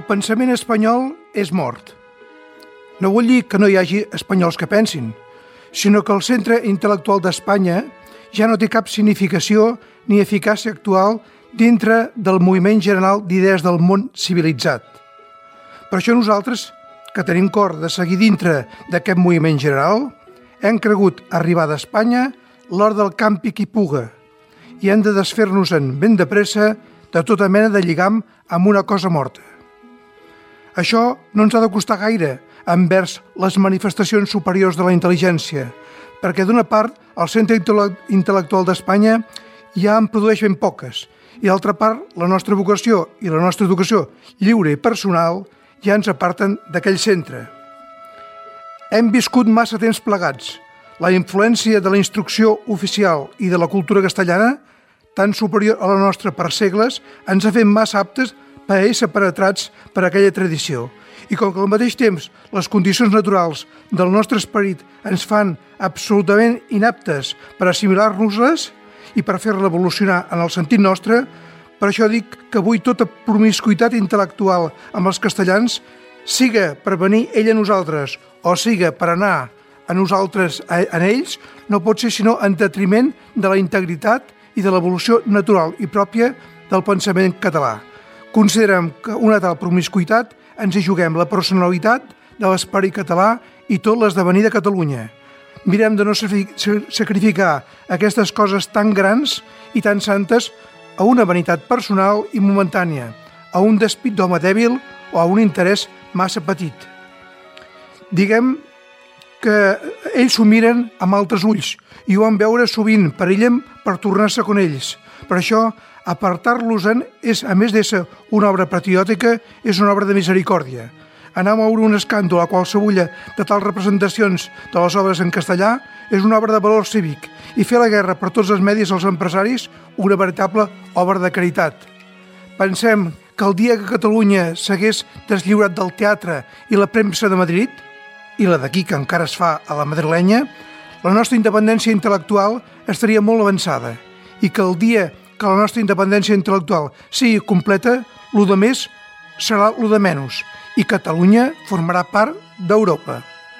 pensament espanyol és mort. No vull dir que no hi hagi espanyols que pensin, sinó que el centre intel·lectual d'Espanya ja no té cap significació ni eficàcia actual dintre del moviment general d'idees del món civilitzat. Per això nosaltres, que tenim cor de seguir dintre d'aquest moviment general, hem cregut arribar d'Espanya l'hora del campi qui puga i hem de desfer-nos-en ben de pressa de tota mena de lligam amb una cosa morta. Això no ens ha de costar gaire envers les manifestacions superiors de la intel·ligència, perquè d'una part el centre intel·lectual d'Espanya ja en produeix ben poques i d'altra part la nostra vocació i la nostra educació lliure i personal ja ens aparten d'aquell centre. Hem viscut massa temps plegats. La influència de la instrucció oficial i de la cultura castellana, tan superior a la nostra per segles, ens ha fet massa aptes per a ésser penetrats per aquella tradició. I com que al mateix temps les condicions naturals del nostre esperit ens fan absolutament inaptes per assimilar-nos-les i per fer-la evolucionar en el sentit nostre, per això dic que avui tota promiscuitat intel·lectual amb els castellans, siga per venir ell a nosaltres o siga per anar a nosaltres en ells, no pot ser sinó en detriment de la integritat i de l'evolució natural i pròpia del pensament català. Considerem que una tal promiscuitat ens hi juguem la personalitat de l'esperit català i tot l'esdevenir de Catalunya. Mirem de no sacrificar aquestes coses tan grans i tan santes a una vanitat personal i momentània, a un despit d'home dèbil o a un interès massa petit. Diguem que ells s'ho miren amb altres ulls i ho van veure sovint, perillen per tornar-se con ells. Per això, apartar-los-en és, a més d'ésser una obra patriòtica, és una obra de misericòrdia. Anar a moure un escàndol a qualsevulla de tals representacions de les obres en castellà és una obra de valor cívic i fer la guerra per tots els medis als empresaris una veritable obra de caritat. Pensem que el dia que Catalunya s'hagués deslliurat del teatre i la premsa de Madrid, i la d'aquí que encara es fa a la madrilenya, la nostra independència intel·lectual estaria molt avançada i que el dia que la nostra independència intel·lectual sigui completa, lo de més serà lo de menys i Catalunya formarà part d'Europa.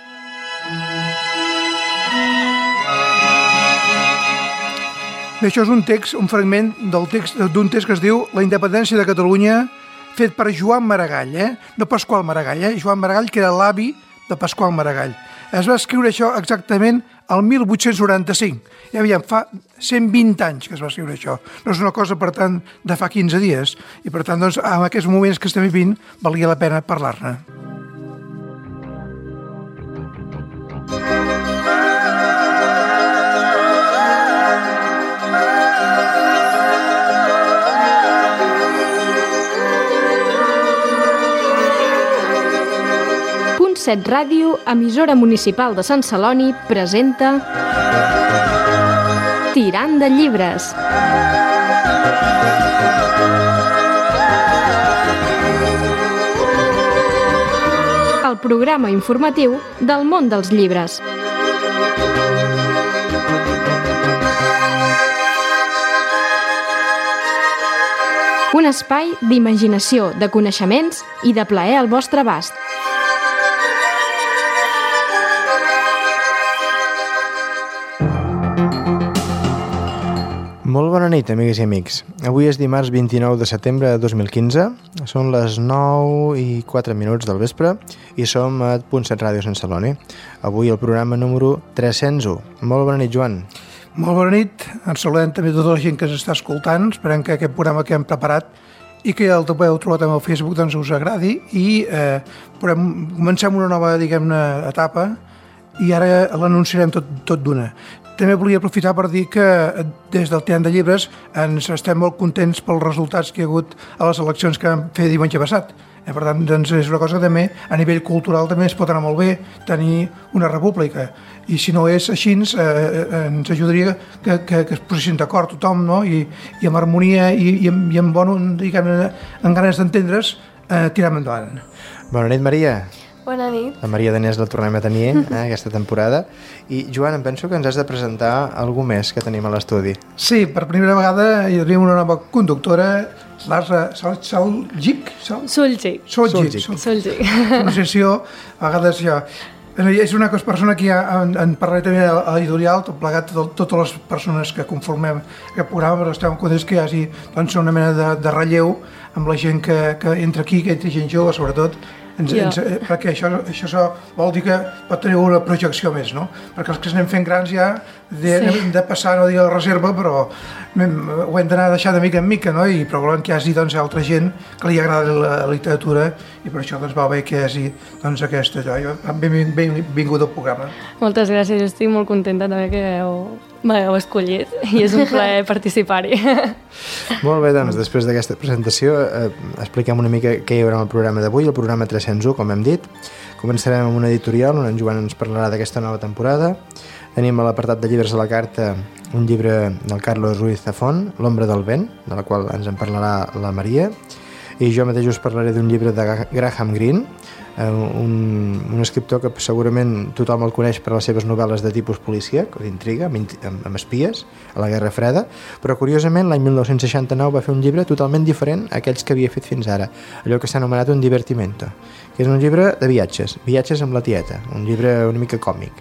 Bé, això és un fragment d'un text que es diu La independència de Catalunya, fet per Joan Maragall, no Pasqual Maragall, Joan Maragall, que era l'avi de Pasqual Maragall. Es va escriure això exactament el 1895. Ja veiem, fa 120 anys que es va escriure això. No és una cosa, per tant, de fa 15 dies. I, per tant, doncs, en aquests moments que estem vivint, valia la pena parlar-ne. Set Ràdio, emissora municipal de Sant Celoni, presenta Tirant de llibres. El programa informatiu del món dels llibres. Un espai d'imaginació, de coneixements i de plaer al vostre abast. Molt bona nit, amigues i amics. Avui és dimarts 29 de setembre de 2015, són les 9:04 del vespre i som a .7 Ràdio Sant Celoni. Avui el programa número 301. Molt bona nit, Joan. Molt bona nit, ens saludem també tota la gent que ens està escoltant, esperem que aquest programa que hem preparat i que el podeu trobar també al Facebook doncs us agradi i comencem una nova, diguem-ne, etapa i ara l'anunciarem tot d'una. També volia aprofitar per dir que des del Tirant de Llibres ens estem molt contents pels resultats que hi ha hagut a les eleccions que vam fer diumenge passat. Per tant, doncs és una cosa que també a nivell cultural també es pot anar molt bé tenir una república. I si no és així, ens ajudaria que es posessin d'acord tothom, no? I amb harmonia i amb bon, diguem, amb ganes d'entendre's, tirem endavant. Bona nit, Maria. Bona nit. La Maria Danés la tornem a tenir aquesta temporada. I, Joan, em penso que ens has de presentar algú més que tenim a l'estudi. Sí, per primera vegada hi hauria una nova conductora Solgic. Solgic. Pronunciació, a vegades ja... És una persona que ja en parlaré també a l'editorial, tot plegat, totes les persones que conformem aquest programa, però estem contents que hi hagi doncs, una mena de relleu amb la gent que entra aquí, que entra gent jove, sobretot, perquè això vol dir que pot tenir una projecció més, no? Perquè els que anem fent grans ja hem de passar, no dir la reserva, però ho hem d'anar deixant de mica en mica, no? Però volem que hi hagi doncs, altra gent que li agrada la literatura i per això doncs, va bé que hi hagi doncs, aquesta... Benvingut al programa. Moltes gràcies, jo estic molt contenta també que m'hagueu escollit i és un plaer participar-hi. Molt bé, doncs, després d'aquesta presentació expliquem una mica què hi haurà en el programa d'avui, el programa 301, com hem dit. Començarem amb una editorial on en Joan ens parlarà d'aquesta nova temporada. Tenim a l'apartat de llibres a la carta un llibre del Carlos Ruiz Zafón, L'ombra del vent, de la qual ens en parlarà la Maria, i jo mateix us parlaré d'un llibre de Graham Greene, un escriptor que segurament tothom el coneix per les seves novel·les de tipus policíac, d'intriga, amb espies, a la Guerra Freda, però curiosament l'any 1969 va fer un llibre totalment diferent a aquells que havia fet fins ara, allò que s'ha anomenat un divertimento, que és un llibre de viatges amb la tieta, un llibre una mica còmic.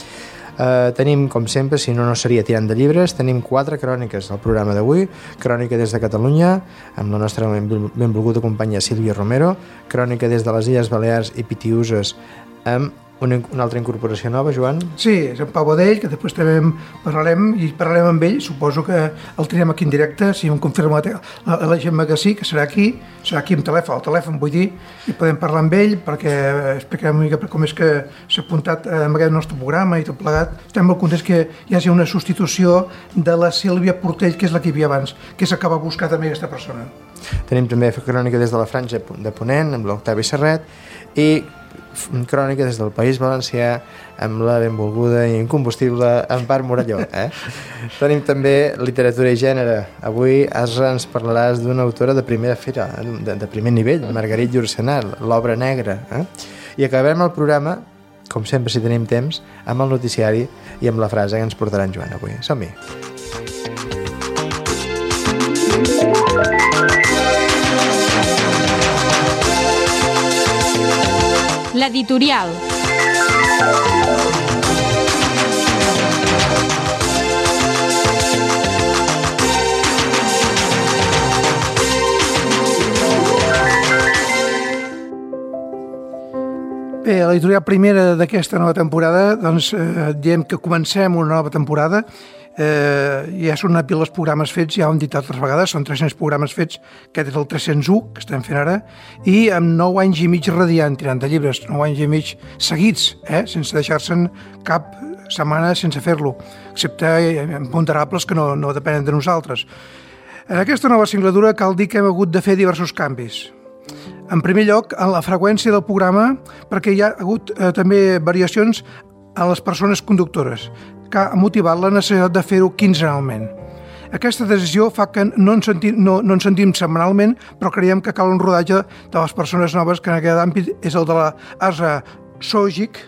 Tenim, com sempre, si no seria tirant de llibres, tenim 4 cròniques al programa d'avui. Crònica des de Catalunya, amb la nostra benvolguda companya Sílvia Romero, crònica des de les Illes Balears i Pitiüses, amb una altra incorporació nova, Joan? Sí, és en Pau Badell, que després també parlarem amb ell, suposo que el tirem aquí en directe, si hem confirmat la Gemma que sí, que serà aquí amb telèfon, vull dir, i podem parlar amb ell perquè explicarem una mica com és que s'ha apuntat en aquest nostre programa i tot plegat. Estem molt contents que hi hagi una substitució de la Sílvia Portell, que és la que hi havia abans, que és acaba buscar també aquesta persona. Tenim també crònica des de la Franja de Ponent, amb l'Octavi Serret, i crònica des del País Valencià amb la benvolguda i incombustible Empar Morelló. Tenim també literatura i gènere. Avui ens parlaràs d'una autora de primera fira, de primer nivell, Margarit Yourcenar, L'obra negra. I acabem el programa, com sempre si tenim temps, amb el noticiari i amb la frase que ens portarà en Joan avui. Som-hi! L'editorial. Bé, l'editorial primera d'aquesta nova temporada, doncs diem que comencem una nova temporada. Ja són una pila els programes fets, ja ho hem dit altres vegades, són 300 programes fets, aquest és el 301 que estem fent ara, i amb 9 anys i mig radiant, tirant de llibres, 9 anys i mig seguits, sense deixar-se'n cap setmana sense fer-lo, excepte imponderables que no depenen de nosaltres. En aquesta nova singladura cal dir que hem hagut de fer diversos canvis. En primer lloc, en la freqüència del programa, perquè hi ha hagut també variacions a les persones conductores, que ha motivat la necessitat de fer-ho quinzenalment. Aquesta decisió fa que no ens sentim setmanalment, però creiem que cal un rodatge de les persones noves, que en aquest àmbit és el de la Asa Sojic,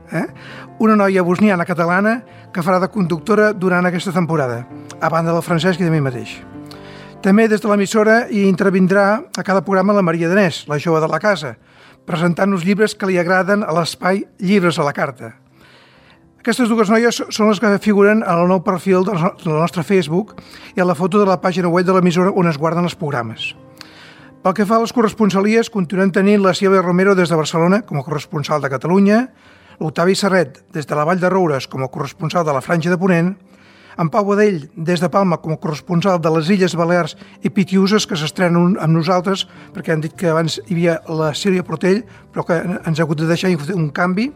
una noia bosniana catalana que farà de conductora durant aquesta temporada, a banda del Francesc i de mi mateix. També des de l'emissora hi intervindrà a cada programa la Maria Danés, la jove de la casa, presentant-nos llibres que li agraden a l'espai Llibres a la carta. Aquestes dues noies són les que figuren al nou perfil del nostre Facebook i a la foto de la pàgina web de l'emissora on es guarden els programes. Pel que fa a les corresponsalies, continuem tenint la Sílvia Romero des de Barcelona com a corresponsal de Catalunya, l'Octavi Serret des de la Vall de Roures com a corresponsal de la Franja de Ponent, en Pau Badell des de Palma com a corresponsal de les Illes Balears i Pitiüses, que s'estrenen amb nosaltres, perquè han dit que abans hi havia la Sílvia Portell, però que ens ha hagut de deixar un canvi,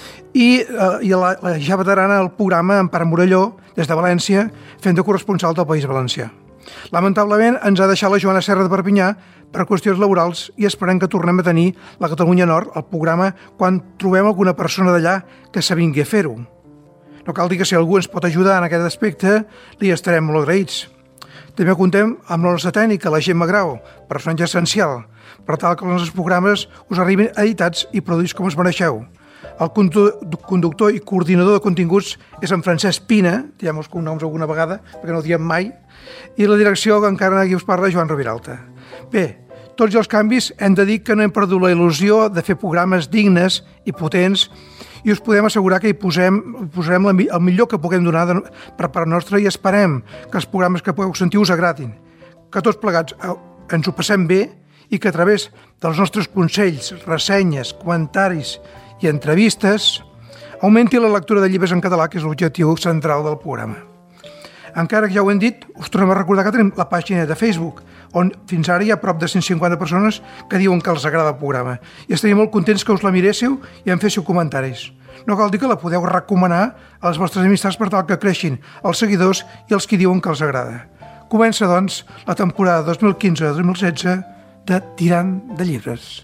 i la ja veterana del programa Empar Morelló des de València, fent de corresponsal del País Valencià. Lamentablement ens ha deixat la Joana Serra de Perpinyà per qüestions laborals i esperem que tornem a tenir la Catalunya Nord al programa quan trobem alguna persona d'allà que s'avingui a fer-ho. No cal dir que si algú ens pot ajudar en aquest aspecte, li estarem molt agraïts. També contem amb la nostra tècnica, la Gemma Grau, personatge essencial, per tal que els nostres programes us arribin editats i produïts com us mereixeu. El conductor i coordinador de continguts és en Francesc Pina, diem els cognoms alguna vegada, perquè no ho diem mai, i la direcció, que encara aquí us parla, Joan Roviralta. Bé, tots els canvis hem de dir que no hem perdut la il·lusió de fer programes dignes i potents i us podem assegurar que hi posarem el millor que puguem donar per part nostra i esperem que els programes que podeu sentir us agradin, que tots plegats ens ho passem bé i que a través dels nostres consells, ressenyes, comentaris i entrevistes augmenti la lectura de llibres en català, que és l'objectiu central del programa. Encara que ja ho hem dit, us tornem a recordar que tenim la pàgina de Facebook, on fins ara hi ha prop de 150 persones que diuen que els agrada el programa. I estaríem molt contents que us la miréssiu i en féssiu comentaris. No cal dir que la podeu recomanar a les vostres amistats per tal que creixin els seguidors i els que diuen que els agrada. Comença, doncs, la temporada 2015-2016 de Tirant de Llibres.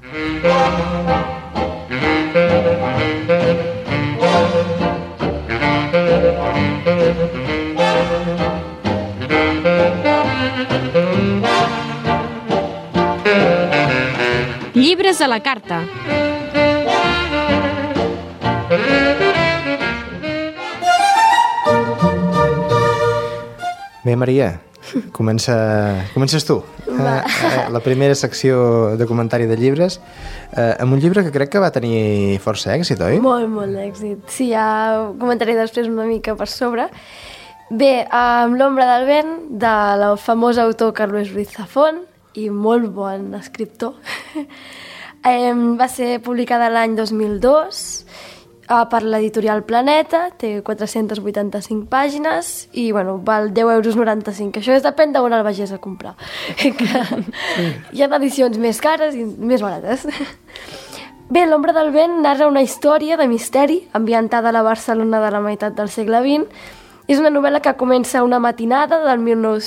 Llibres a la carta. Bé, Maria, comences tu. La primera secció de comentari de llibres, amb un llibre que crec que va tenir força èxit, oi? Molt èxit. Sí, ja comentaré després una mica per sobre. Bé, amb L'ombra del vent, del famós autor Carlos Ruiz Zafón, i molt bon escriptor. Va ser publicada l'any 2002 per l'editorial Planeta, té 485 pàgines i val 10,95 €. Això depèn d'on el vagis a comprar. Hi ha edicions més cares i més barates. Bé, L'ombra del vent narra una història de misteri ambientada a la Barcelona de la meitat del segle XX. És una novel·la que comença una matinada del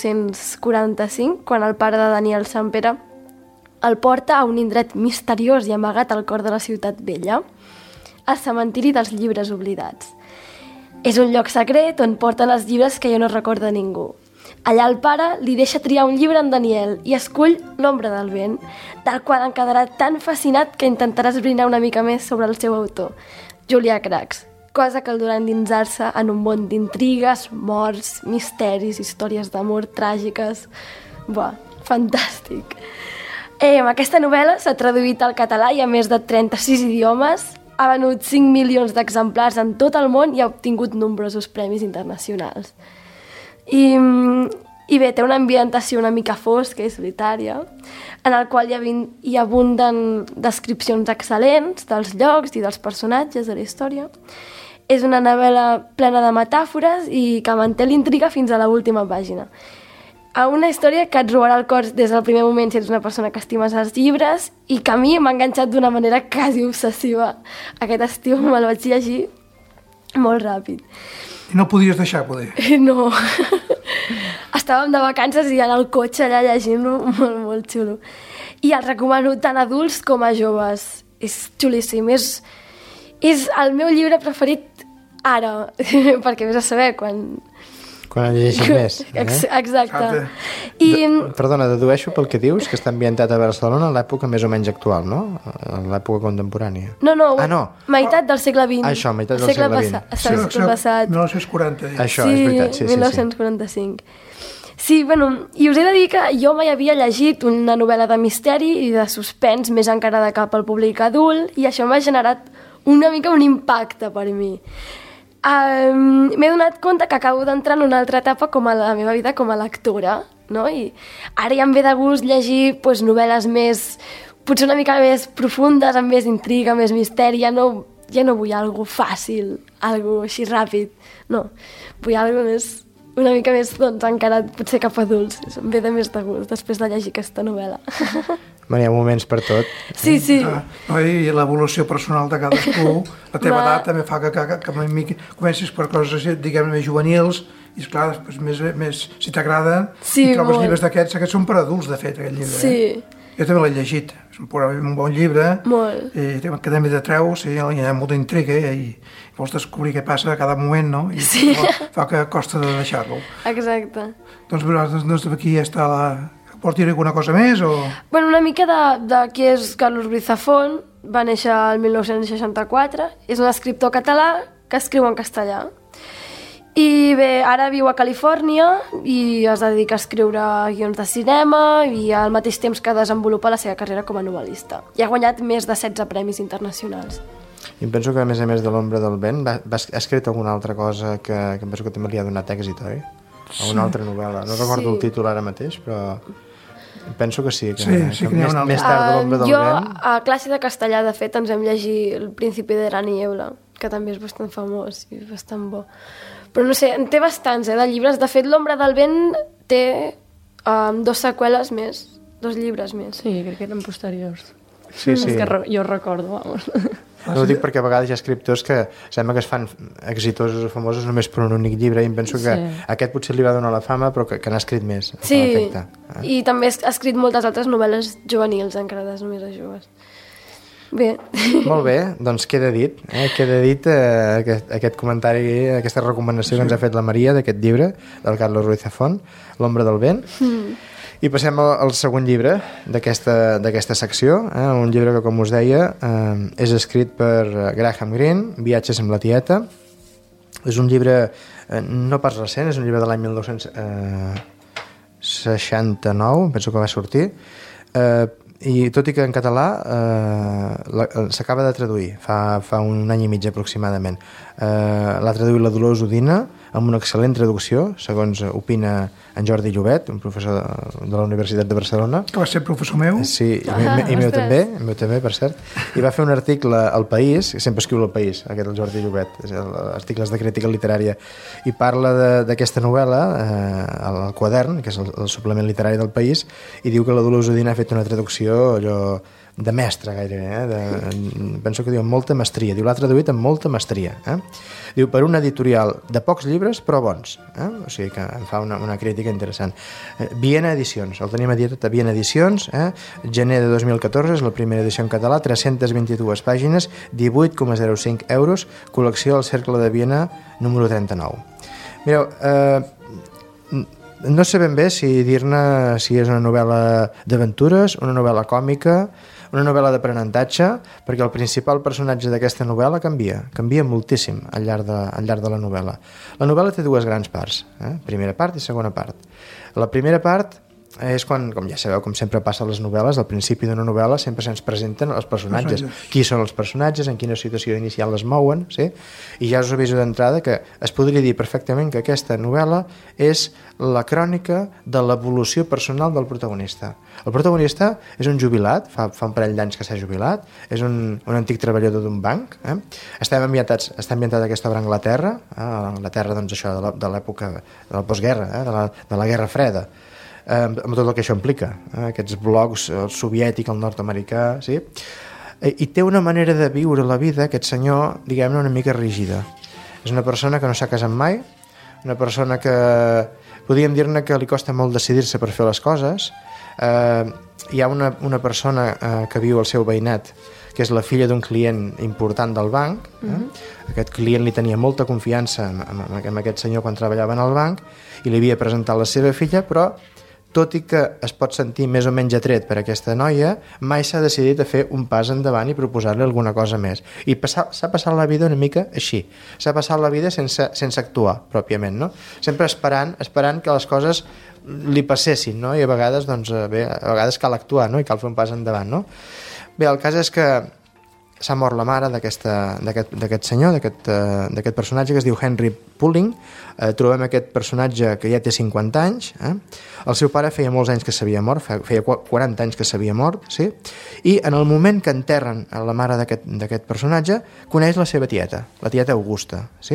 1945, quan el pare de Daniel Sampere el porta a un indret misteriós i amagat al cor de la ciutat vella, el cementiri dels llibres oblidats. És un lloc secret on porten els llibres que ja no recorda ningú. Allà el pare li deixa triar un llibre en Daniel i escull L'ombra del vent, del qual en quedarà tan fascinat que intentarà esbrinar una mica més sobre el seu autor, Julià Cracs, cosa que el durà endinsar-se en un món d'intrigues, morts, misteris, històries d'amor tràgiques. Fantàstic! Aquesta novel·la s'ha traduït al català i a més de 36 idiomes, ha venut 5 milions d'exemplars en tot el món i ha obtingut nombrosos premis internacionals. I bé, té una ambientació una mica fosca i solitària, en el qual hi abunden descripcions excel·lents dels llocs i dels personatges de la història. És una novel·la plena de metàfores i que manté l'intriga fins a l'última pàgina. Una història que et robarà el cor des del primer moment si ets una persona que estimes els llibres i que a mi m'ha enganxat d'una manera quasi obsessiva. Aquest estiu me'l vaig llegir molt ràpid. I no podies deixar, poder? No. Estàvem de vacances i en el cotxe allà llegint-lo, molt xulo. I el recomano tant a adults com a joves. És xulíssim. És el meu llibre preferit ara, perquè vés a saber quan el llegeixes més. Exacte. Perdona, dedueixo pel que dius que està ambientat a Barcelona en l'època més o menys actual, no? En l'època contemporània. No. Meitat del segle XX. Això, meitat del segle XX. 1940. Això, és veritat, sí. 1945. Sí, i us he de dir que jo mai havia llegit una novel·la de misteri i de suspens més encarada cap al públic adult i això m'ha generat una mica un impacte per mi. M'he donat compte que acabo d'entrar en una altra etapa a la meva vida com a lectora, no? I ara ja em ve de gust llegir novel·les més, potser una mica més profundes, amb més intriga, més misteri. Ja no vull algo fàcil, algo així ràpid, no. Vull algo més, una mica més, encarat potser cap a adults. Em ve de més de gust després de llegir aquesta novel·la. Hi ha moments per tot. Sí. I l'evolució personal de cadascú, la teva edat també fa que comencis per coses, diguem, més juvenils, i esclar, després més, si t'agrada, i trobes llibres d'aquests, aquests són per adults, de fet, aquest llibre. Sí. Jo també l'he llegit, és un bon llibre, molt. I que també te treus, hi ha molta intriga, i vols descobrir què passa a cada moment, no? I fa que costa de deixar-lo. Exacte. Doncs aquí està la... Vols dir alguna cosa més? Una mica de qui és Carlos Ruiz Zafón. Va néixer el 1964. És un escriptor català que escriu en castellà. I bé, ara viu a Califòrnia i es dedica a escriure guions de cinema i al mateix temps que desenvolupa la seva carrera com a novel·lista. I ha guanyat més de 16 premis internacionals. I em penso que, a més de l'Ombra del vent, ha escrit alguna altra cosa que em penso que també li ha donat èxit, oi? Alguna altra novel·la. No recordo el títol ara mateix, però penso que sí, que més tard de l'Ombra del vent... Jo, a classe de castellà, de fet, ens hem llegit El Príncipe de la Niebla, que també és bastant famós i bastant bo. Però no sé, en té bastants, de llibres. De fet, L'Ombra del vent té 2 seqüeles més, 2 llibres més. Sí, crec que eren posteriors. Sí. És que jo recordo, vamos. No ho dic perquè a vegades hi ha escriptors que sembla que es fan exitosos o famosos només per un únic llibre, i em penso que aquest potser li va donar la fama, però que n'ha escrit més. Sí, i també ha escrit moltes altres novel·les juvenils encarades només a joves. Bé. Molt bé, doncs queda dit. Queda dit aquest comentari, aquesta recomanació que ens ha fet la Maria d'aquest llibre, del Carlos Ruiz Zafón, L'Ombra del vent. I passem al segon llibre d'aquesta secció, un llibre que, com us deia, és escrit per Graham Greene, Viatges amb la tieta. És un llibre no pas recent, és un llibre de l'any 1969, penso que va sortir, i tot i que en català s'acaba de traduir fa un any i mig aproximadament. L'ha traduït la Dolors Udina amb una excel·lent traducció, segons opina en Jordi Llobet, un professor de la Universitat de Barcelona, que va ser professor meu. Sí, i meu també, per cert, i va fer un article al País, sempre escriu al País, aquest el Jordi Llobet, articles de crítica literària, i parla d'aquesta novel·la al quadern, que és el suplement literari del País, i diu que la Dolors Udina ha fet una traducció allò de mestre gairebé, penso que diu amb molta mestria, diu l'ha traduït amb molta mestria, diu per una editorial de pocs llibres però bons, o sigui que en fa una crítica interessant. Viena Edicions, el tenim editat a Viena Edicions, gener de 2014, és la primera edició en català, 322 pàgines, 18,05 euros, col·lecció al Cercle de Viena número 39. Mireu, no sé ben bé si dir-ne si és una novel·la d'aventures, una novel·la còmica, una novel·la d'aprenentatge, perquè el principal personatge d'aquesta novel·la canvia moltíssim al llarg de la novel·la. La novel·la té 2 grans parts, primera part i segona part. La primera part és quan, com ja sabeu, com sempre passa a les novel·les, al principi d'una novel·la sempre se'ns presenten els personatges. Qui són els personatges, en quina situació inicial es mouen, sí? I ja us aviso d'entrada que es podria dir perfectament que aquesta novel·la és la crònica de l'evolució personal del protagonista. El protagonista és un jubilat, fa un parell d'anys que s'ha jubilat, és un antic treballador d'un banc, està ambientada aquesta obra a Anglaterra, Anglaterra, doncs això, de l'època de la postguerra, de la Guerra Freda, amb tot el que això implica, aquests blocs, el soviètic, el nord-americà, sí? I té una manera de viure la vida, aquest senyor, diguem-ne, una mica rígida. És una persona que no s'ha casat mai, una persona que podríem dir-ne que li costa molt decidir-se per fer les coses. Hi ha una persona que viu al seu veïnat, que és la filla d'un client important del banc. Aquest client li tenia molta confiança amb aquest senyor quan treballava en el banc i li havia presentat la seva filla, però tot i que es pot sentir més o menys atret per aquesta noia, mai s'ha decidit a fer un pas endavant i proposar-li alguna cosa més. I s'ha passat la vida una mica així. S'ha passat la vida sense actuar, pròpiament, no? Sempre esperant que les coses li passessin, no? I a vegades, doncs, a vegades cal actuar, no? I cal fer un pas endavant, no? Bé, el cas és que s'ha mort la mare d'aquest senyor, d'aquest personatge que es diu Henry Pulling. Trobem aquest personatge que ja té 50 anys. El seu pare feia molts anys que s'havia mort, feia 40 anys que s'havia mort, sí? I en el moment que enterren la mare d'aquest personatge, coneix la seva tieta, la tieta Augusta, sí?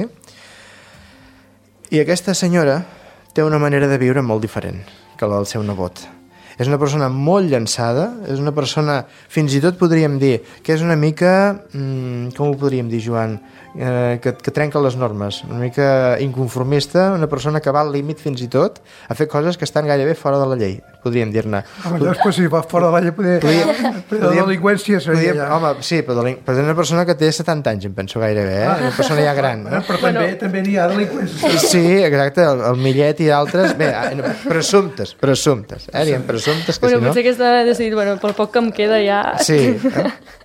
I aquesta senyora té una manera de viure molt diferent que la del seu nebot. És una persona molt llançada, és una persona, fins i tot podríem dir, que és una mica, com ho podríem dir, Joan, que trenca les normes, una mica inconformista, una persona que va al límit fins i tot a fer coses que estan gairebé fora de la llei, podríem dir-ne. Home, llavors, si va fora de la llei, la delinqüència seria ja... Home, sí, però és una persona que té 70 anys, em penso gairebé, una persona ja gran. Però també n'hi ha delinqüència. Sí, exacte, el Millet i d'altres, bé, presumptes, diem presumptes, que si no... Potser que està decidit, pel poc que em queda ja... Sí,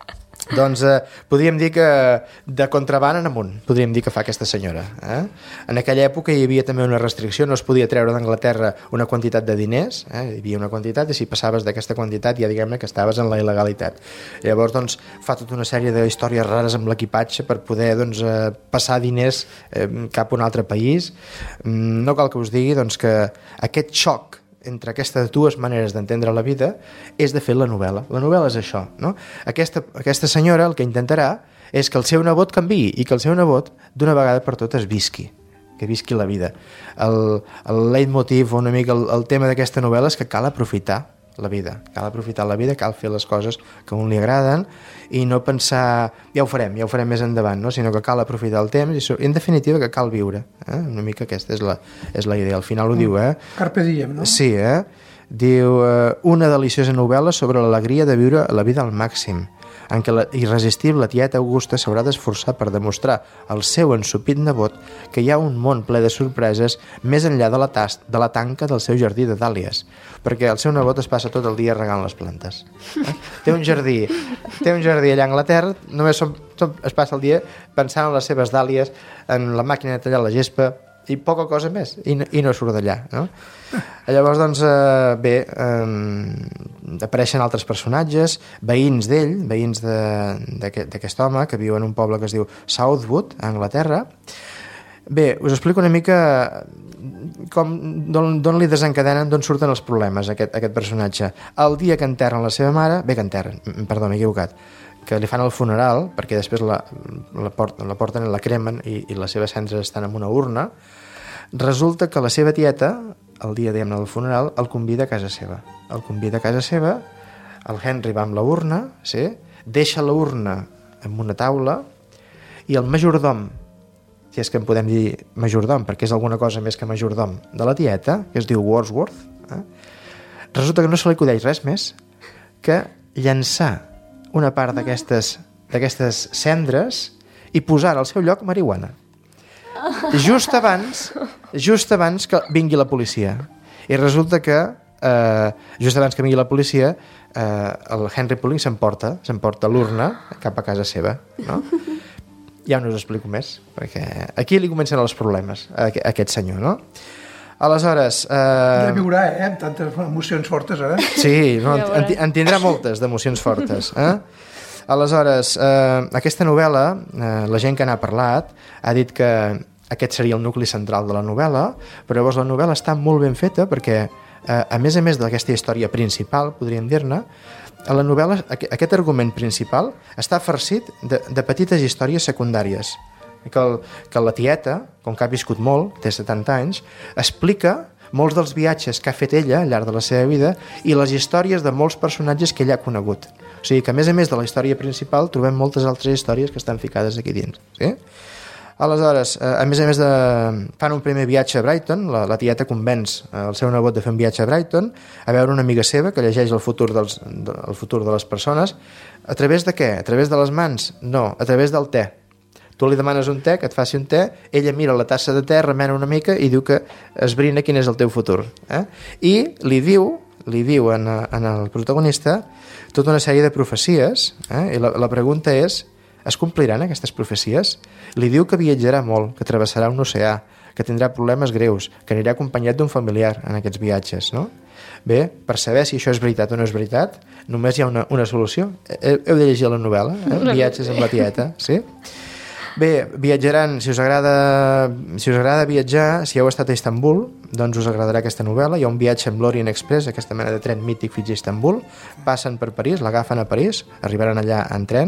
Doncs podríem dir que de contraban en amunt, podríem dir que fa aquesta senyora. En aquella època hi havia també una restricció, no es podia treure d'Anglaterra una quantitat de diners, hi havia una quantitat i si passaves d'aquesta quantitat ja diguem-ne que estaves en la il·legalitat. Llavors doncs, fa tota una sèrie de històries rares amb l'equipatge per poder doncs, passar diners cap a un altre país. No cal que us digui doncs, que aquest xoc entre aquestes dues maneres d'entendre la vida és de fer la novel·la. La novel·la és això, no? Aquesta senyora el que intentarà és que el seu nebot canviï i que el seu nebot d'una vegada per totes visqui, que visqui la vida. El leitmotiv o una mica el tema d'aquesta novel·la és que cal aprofitar la vida, cal fer les coses que a un li agraden i no pensar, ja ho farem més endavant, no? Sinó que cal aprofitar el temps i en definitiva que cal viure, una mica aquesta és la idea, al final ho diu, Carpe diem, no? Sí, diu una deliciosa novel·la sobre l'alegria de viure la vida al màxim, en què la irresistible tieta Augusta s'haurà d'esforçar per demostrar al seu ensopit nebot que hi ha un món ple de sorpreses més enllà de la tanca del seu jardí de dàlies, perquè el seu nebot es passa tot el dia regant les plantes. Té un jardí allà a Anglaterra, només es passa el dia pensant en les seves dàlies, en la màquina de tallar la gespa i poca cosa més, i no surt d'allà, no? Llavors, doncs, apareixen altres personatges, veïns d'ell, veïns d'aquest home que viu en un poble que es diu Southwood, a Anglaterra. Bé, us explico una mica d'on li desencadenen, d'on surten els problemes aquest personatge. El dia que enterren la seva mare, m'he equivocat, que li fan el funeral, perquè després la porten i la cremen i les seves cendres estan en una urna, resulta que la seva tieta, el dia del funeral, el convida a casa seva. El Henry va amb la urna, sí? Deixa la urna en una taula i el majordom, si és que en podem dir majordom, perquè és alguna cosa més que majordom, de la tieta, que es diu Wordsworth, resulta que no se li acudeix res més que llançar una part d'aquestes cendres i posar al seu lloc marihuana. Just abans que vingui la policia. I resulta que just abans que vingui la policia el Henry Pulling s'emporta l'urna cap a casa seva, no? Ja no us explico més, perquè aquí li comencen els problemes a aquest senyor, no? Aleshores... Ja viurà, amb tantes emocions fortes, Sí, no, en tindrà moltes d'emocions fortes, Aleshores, aquesta novel·la, la gent que n'ha parlat ha dit que aquest seria el nucli central de la novel·la, però llavors la novel·la està molt ben feta perquè, a més d'aquesta història principal, podríem dir-ne, a la novel·la aquest argument principal està farcit de petites històries secundàries. Que la tieta, com que ha viscut molt, té 70 anys, explica molts dels viatges que ha fet ella al llarg de la seva vida i les històries de molts personatges que ella ha conegut. O sigui que, a més de la història principal, trobem moltes altres històries que estan ficades aquí dins. Sí? Aleshores, a més fan un primer viatge a Brighton, la tieta convenç el seu nebot de fer un viatge a Brighton, a veure una amiga seva que llegeix el futur de les persones. A través de què? A través de les mans? No, a través del te. Tu li demanes un te, que et faci un te, ella mira la tassa de te, remena una mica i diu que esbrina quin és el teu futur. I li diu en el protagonista tota una sèrie de profecies, i la pregunta és, es compliran aquestes profecies? Li diu que viatjarà molt, que travessarà un oceà, que tindrà problemes greus, que anirà acompanyat d'un familiar en aquests viatges, no? Bé, per saber si això és veritat o no és veritat, només hi ha una solució. Heu de llegir la novel·la, Viatges amb la tieta, sí? Bé, viatjaran, si us agrada viatjar, si heu estat a Istanbul, doncs us agradarà aquesta novel·la. Hi ha un viatge amb l'Orient Express, aquesta mena de tren mític fins a Istanbul, passen per París, l'agafen a París, arribaran allà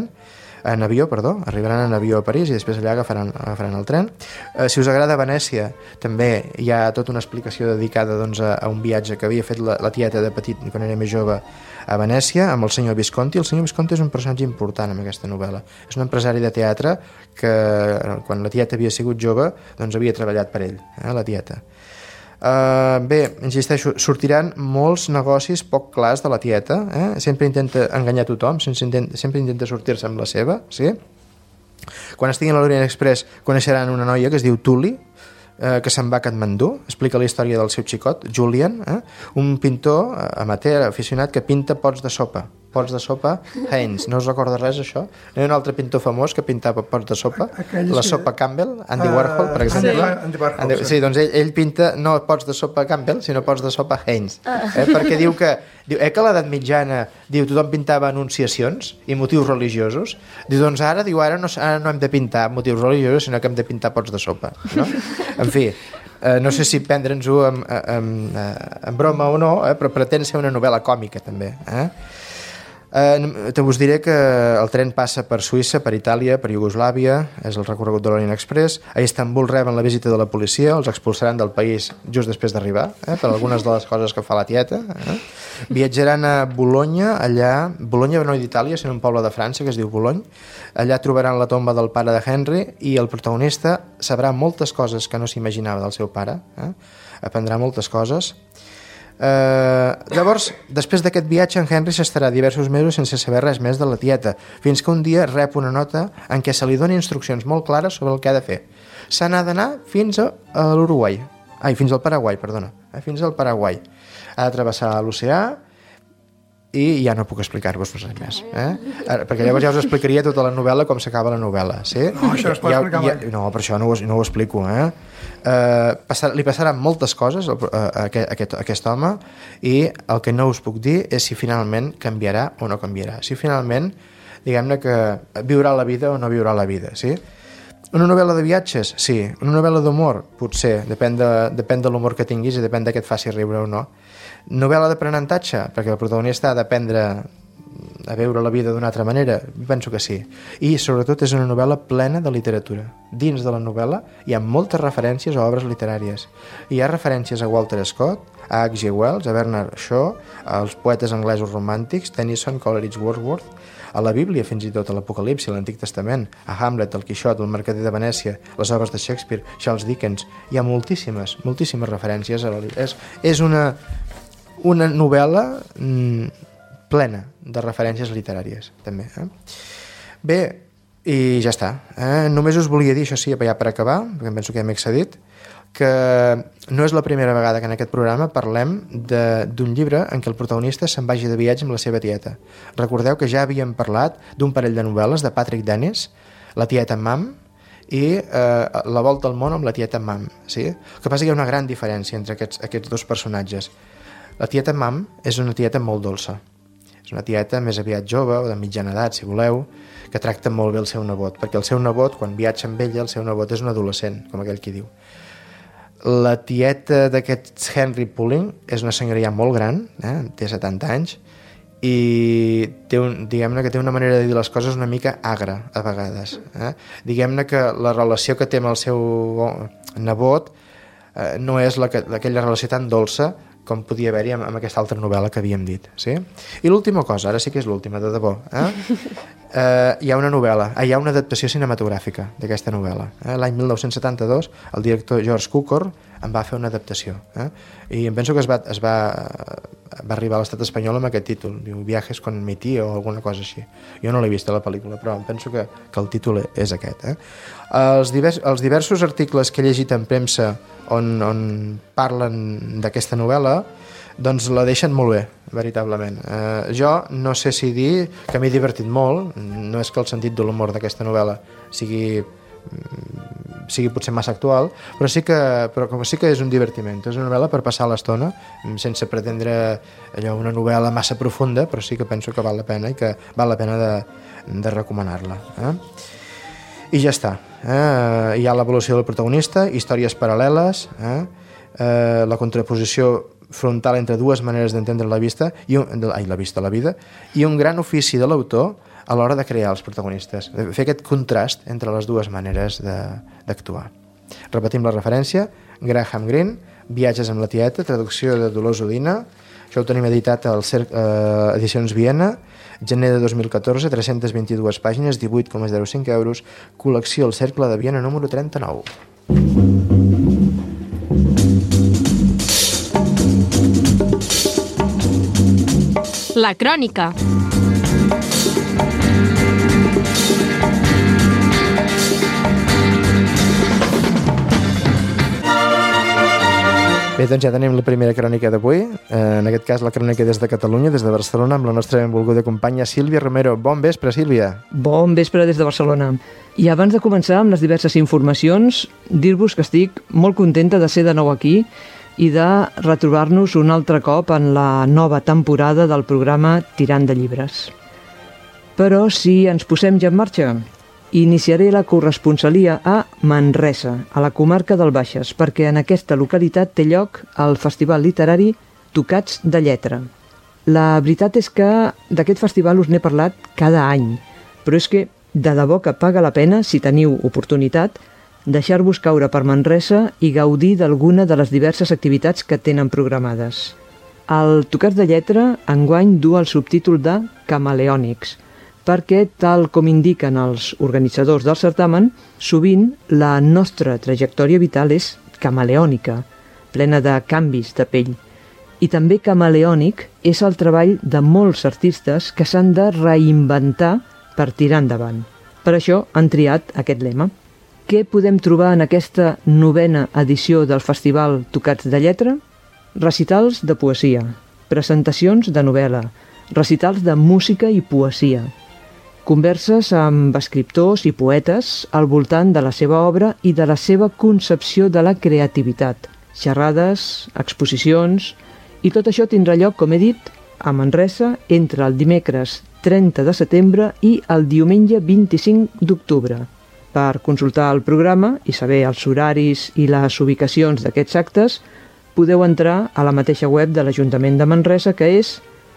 arribaran en avió a París i després allà agafaran el tren. Si us agrada Venècia, també hi ha tota una explicació dedicada a un viatge que havia fet la tieta de petit, quan era més jove, a Venècia, amb el senyor Visconti. El senyor Visconti és un personatge important en aquesta novel·la. És un empresari de teatre que, quan la tieta havia sigut jove, doncs havia treballat per ell, la tieta. Bé, insisteixo, sortiran molts negocis poc clars de la tieta, sempre intenta enganyar tothom, sempre intenta sortir-se amb la seva, sí? Quan estiguin a l'Orient Express coneixeran una noia que es diu Tuli, que se'n va a Katmandú, explica la història del seu xicot, Julian, un pintor amateur, aficionat, que pinta pots de sopa, pots de sopa Heinz. No us recorda res, això? No hi ha un altre pintor famós que pintava pots de sopa? La sopa Campbell, Andy Warhol, per exemple. Andy Warhol, sí, doncs ell pinta no pots de sopa Campbell, sinó pots de sopa Heinz. Perquè diu que a l'edat mitjana tothom pintava anunciacions i motius religiosos. Doncs ara no hem de pintar motius religiosos, sinó que hem de pintar pots de sopa. No? En fi, no sé si prendre'ns-ho en broma o no, però pretén ser una novel·la còmica també. Us diré que el tren passa per Suïssa, per Itàlia, per Iugoslàvia, és el recorregut de l'Orient Express. A Istanbul reben la visita de la policia, els expulsaran del país just després d'arribar, per algunes de les coses que fa la tieta. Viatjaran a Bologna, Bologna no d'Itàlia, sinó un poble de França que es diu Boulogne. Allà trobaran la tomba del pare de Henry i el protagonista sabrà moltes coses que no s'imaginava del seu pare, aprendrà moltes coses. Llavors, després d'aquest viatge, en Henry s'estarà diversos mesos sense saber res més de la tieta, fins que un dia rep una nota en què se li doni instruccions molt clares sobre el que ha de fer. Se n'ha d'anar fins a l'Uruguai, fins al Paraguai, perdona, fins al Paraguai. Ha de travessar l'oceà i ja no puc explicar-vos res més, perquè llavors ja us explicaria tota la novel·la com s'acaba la novel·la, sí? No, això no es pot explicar mai. No, per això no ho explico, li passaran moltes coses a aquest home i el que no us puc dir és si finalment canviarà o no canviarà, si finalment, diguem-ne que viurà la vida o no viurà la vida, sí? Una novel·la de viatges? Sí. Una novel·la d'humor? Potser, depèn de l'humor que tinguis i depèn de què et faci riure o no. Novel·la d'aprenentatge? Perquè el protagonista ha d'aprendre a veure la vida d'una altra manera? Penso que sí. I sobretot és una novel·la plena de literatura. Dins de la novel·la hi ha moltes referències a obres literàries. Hi ha referències a Walter Scott, a H.G. Wells, a Bernard Shaw, als poetes anglesos romàntics, Tennyson, Coleridge, Wordsworth, a la Bíblia, fins i tot a l'Apocalipsi, a l'Antic Testament, a Hamlet, el Quixot, el Mercader de Venècia, les obres de Shakespeare, Charles Dickens. Hi ha moltíssimes referències. És una novel·la plena de referències literàries, també. Bé, i ja està. Només us volia dir, això sí, ja per acabar, perquè em penso que ja m'he excedit, que no és la primera vegada que en aquest programa parlem d'un llibre en què el protagonista se'n vagi de viatge amb la seva tieta. Recordeu que ja havíem parlat d'un parell de novel·les de Patrick Dennis, La tieta Mam, i La volta al món amb la tieta Mam. Sí? El que passa que hi ha una gran diferència entre aquests dos personatges. La tieta Mam és una tieta molt dolça. És una tieta més aviat jove o de mitjana edat, si voleu, que tracta molt bé el seu nebot, perquè el seu nebot, quan viatja amb ella, el seu nebot és un adolescent, com aquell qui diu. La tieta d'aquest Henry Pulling és una senyora ja molt gran, té 70 anys, i diguem-ne que té una manera de dir les coses una mica agra, a vegades. Diguem-ne que la relació que té amb el seu nebot no és aquella relació tan dolça com podia haver-hi amb aquesta altra novel·la que havíem dit. Sí? I l'última cosa, ara sí que és l'última, de debò. Hi ha una novel·la, hi ha una adaptació cinematogràfica d'aquesta novel·la. L'any 1972 el director George Cukor en va fer una adaptació. I em penso que va arribar a l'estat espanyol amb aquest títol, diu Viajes con mi tío o alguna cosa així. Jo no l'he vist a la pel·lícula, però em penso que el títol és aquest. Els diversos articles que he llegit en premsa on parlen d'aquesta novel·la, doncs la deixen molt bé, veritablement. Jo no sé si dir que m'he divertit molt, no és que el sentit de l'humor d'aquesta novel·la sigui potser massa actual, però sí que és un divertiment. És una novel·la per passar l'estona, sense pretendre una novel·la massa profunda, però sí que penso que val la pena i que val la pena de recomanar-la. I ja està. Hi ha l'evolució del protagonista, històries paral·leles, la contraposició frontal entre dues maneres d'entendre la vida i un gran ofici de l'autor a l'hora de crear els protagonistes, fer aquest contrast entre les dues maneres d'actuar. Repetim la referència: Graham Greene, Viatges amb la tieta, traducció de Dolors Udina. Això ho tenim editat al Edicions Viena, gener de 2014, 322 pàgines, 18,05 euros, col·lecció El Cercle de Viena número 39. La crònica. Bé, doncs ja tenim la primera crònica d'avui, en aquest cas la crònica des de Catalunya, des de Barcelona, amb la nostra benvolguda companya Sílvia Romero. Bon vespre, Sílvia. Bon vespre des de Barcelona. I abans de començar amb les diverses informacions, dir-vos que estic molt contenta de ser de nou aquí i de retrobar-nos un altre cop en la nova temporada del programa Tirant de Llibres. Però si ens posem ja en marxa, iniciaré la corresponsalia a Manresa, a la comarca del Baixes, perquè en aquesta localitat té lloc el festival literari Tocats de Lletra. La veritat és que d'aquest festival us n'he parlat cada any, però és que de debò que paga la pena, si teniu oportunitat, deixar-vos caure per Manresa i gaudir d'alguna de les diverses activitats que tenen programades. El Tocats de Lletra enguany du el subtítol de Camaleònics, perquè, tal com indiquen els organitzadors del certamen, sovint la nostra trajectòria vital és camaleònica, plena de canvis de pell. I també camaleònic és el treball de molts artistes que s'han de reinventar per tirar endavant. Per això han triat aquest lema. Què podem trobar en aquesta 9a edició del Festival Tocats de Lletra? Recitals de poesia, presentacions de novel·la, recitals de música i poesia, converses amb escriptors i poetes al voltant de la seva obra i de la seva concepció de la creativitat, xerrades, exposicions, i tot això tindrà lloc, com he dit, a Manresa entre el dimecres 30 de setembre i el diumenge 25 d'octubre. Per consultar el programa i saber els horaris i les ubicacions d'aquests actes, podeu entrar a la mateixa web de l'Ajuntament de Manresa, que és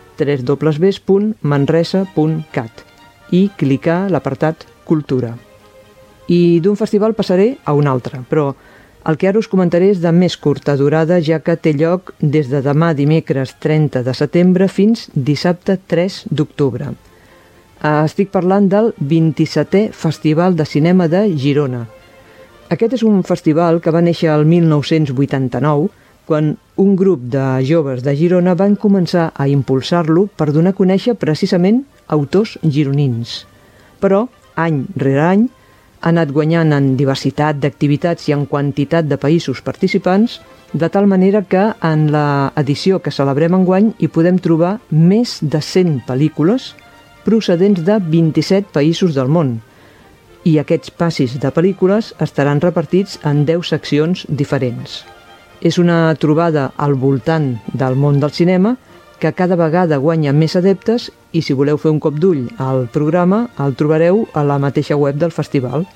www.manresa.cat. i clicar l'apartat Cultura. I d'un festival passaré a un altre, però el que ara us comentaré és de més curta durada, ja que té lloc des de demà dimecres 30 de setembre fins dissabte 3 d'octubre. Estic parlant del 27è Festival de Cinema de Girona. Aquest és un festival que va néixer el 1989, quan un grup de joves de Girona van començar a impulsar-lo per donar a conèixer precisament autors gironins. Però, any rere any, ha anat guanyant en diversitat d'activitats i en quantitat de països participants, de tal manera que en l'edició que celebrem enguany hi podem trobar més de 100 pel·lícules procedents de 27 països del món. I aquests passis de pel·lícules estaran repartits en 10 seccions diferents. És una trobada al voltant del món del cinema que cada vegada guanya més adeptes i si voleu fer un cop d'ull al programa el trobareu a la mateixa web del festival,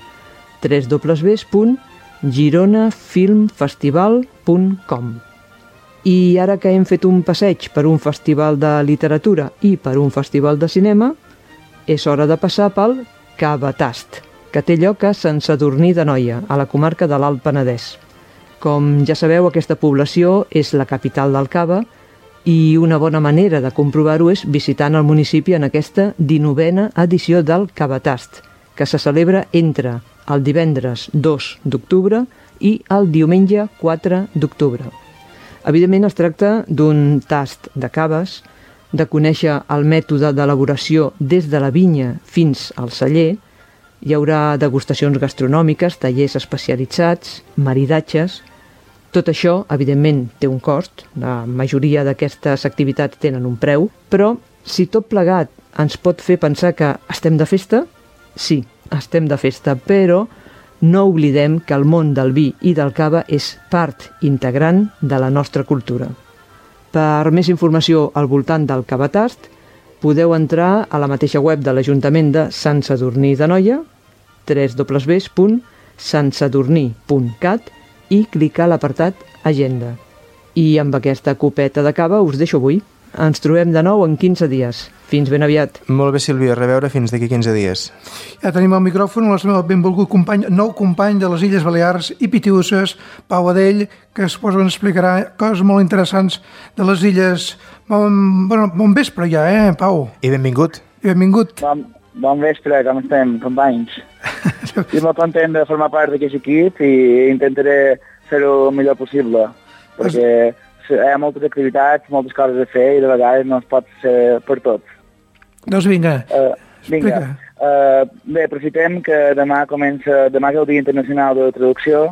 www.gironafilmfestival.com. I ara que hem fet un passeig per un festival de literatura i per un festival de cinema, és hora de passar pel Cabatast, que té lloc a Sant Sadurní d'Anoia, a la comarca de l'Alt Penedès. Com ja sabeu, aquesta població és la capital del Cava i una bona manera de comprovar-ho és visitant el municipi en aquesta 19a edició del Cabatast, que se celebra entre el divendres 2 d'octubre i el diumenge 4 d'octubre. Evidentment es tracta d'un tast de caves, de conèixer el mètode d'elaboració des de la vinya fins al celler. Hi haurà degustacions gastronòmiques, tallers especialitzats, maridatges. Tot això, evidentment, té un cost. La majoria d'aquestes activitats tenen un preu, però si tot plegat ens pot fer pensar que estem de festa, sí, estem de festa, però no oblidem que el món del vi i del cava és part integrant de la nostra cultura. Per més informació al voltant del Cabatast, podeu entrar a la mateixa web de l'Ajuntament de Sant Sadurní d'Anoia, www.santsadurní.cat, i clicar l'apartat Agenda. I amb aquesta copeta de cava us deixo avui. Ens trobem de nou en 15 dies. Fins ben aviat. Molt bé, Sílvia, a reveure fins d'aquí 15 dies. Ja tenim al micròfon el nostre benvolgut company, nou company de les Illes Balears i Pitiüses, Pau Adell, que es explicarà coses molt interessants de les illes. Bon vespre ja, Pau? I benvingut. I benvingut. Bon vespre, com estem, companys? Estic molt content de formar part d'aquest equip i intentaré fer-ho el millor possible, perquè hi ha moltes activitats, moltes coses a fer i de vegades no es pot ser per tot. Doncs vinga, explica. Bé, aprofitem que demà és el Dia Internacional de la Traducció.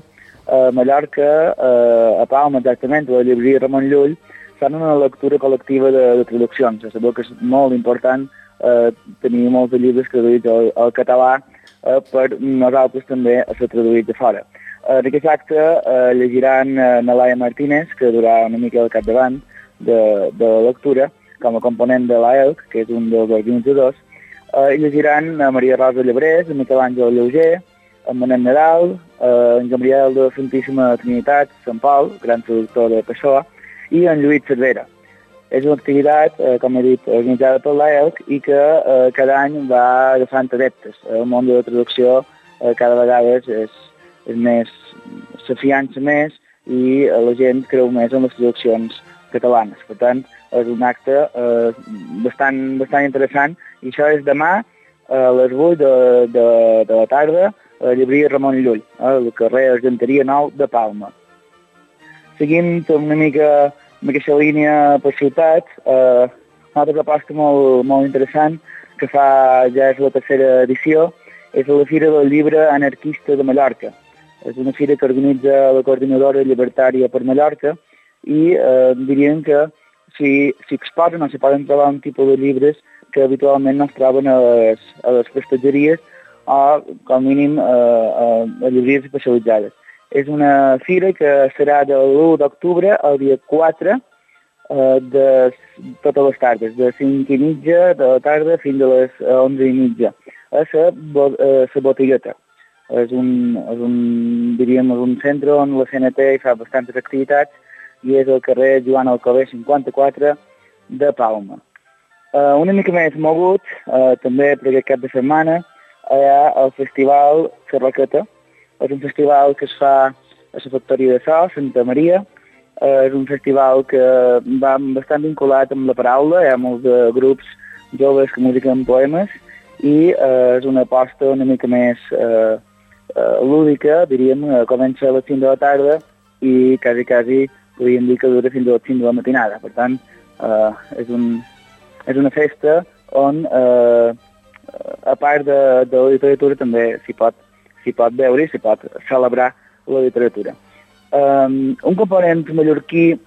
a Mallorca, a Palma exactament, a la llibreria Ramon Llull, fan una lectura col·lectiva de traduccions. És que és molt important tenir molts de llibres traduïts al català per nosaltres també a ser traduïts de fora. En aquest acte llegiran Laia Martínez, que durà una mica al capdavant de la lectura, com a component de l'AELC, que és un dels organitzadors, i llegiran Maria Rosa Llebrés, Miquel Àngel Lleuger, en Manel Nadal, en Gabriel de la Santíssima Trinitat, Sant Pol, gran traductor de Pessoa, i en Lluís Cervera. És una activitat, com he dit, organitzada per l'AELC i que cada any va agafant adeptes. El món de la traducció cada vegada és més, s'afiança més i la gent creu més en les traduccions catalanes. Per tant, és un acte bastant interessant i això és demà a les 8 de la tarda a la llibreria Ramon Llull, al carrer Argenteria 9 de Palma. Seguim una mica amb aquesta línia per ciutat, una altra proposta molt interessant que ja és la tercera edició, és la Fira del Llibre Anarquista de Mallorca. És una fira que organitza la Coordinadora Llibertària per Mallorca i diríem que s'hi exposen o s'hi poden trobar un tipus de llibres que habitualment no es troben a les prestatgeries o, com mínim, a llibreries especialitzades. És una fira que serà de l'1 d'octubre al dia 4 de totes les tardes, de 5:30 de la tarda fins a les 11:30, a la Botigueta. És un centre on la CNT hi fa bastantes activitats i és al carrer Joan Alcover 54 de Palma. Una mica més mogut, també per aquest cap de setmana, hi ha el Festival Sarroqueta. És un festival que es fa a la Factoria de So, Santa Maria. És un festival que va bastant vinculat amb la paraula, hi ha molts de grups joves que musiquen poemes i és una aposta una mica més lúdica, diríem, comença a les 5 de la tarda i quasi podríem dir que dura fins a les 5 de la matinada. Per tant, és una festa on, a part de la literatura, també s'hi pot veure i s'hi pot celebrar la literatura. Un component mallorquí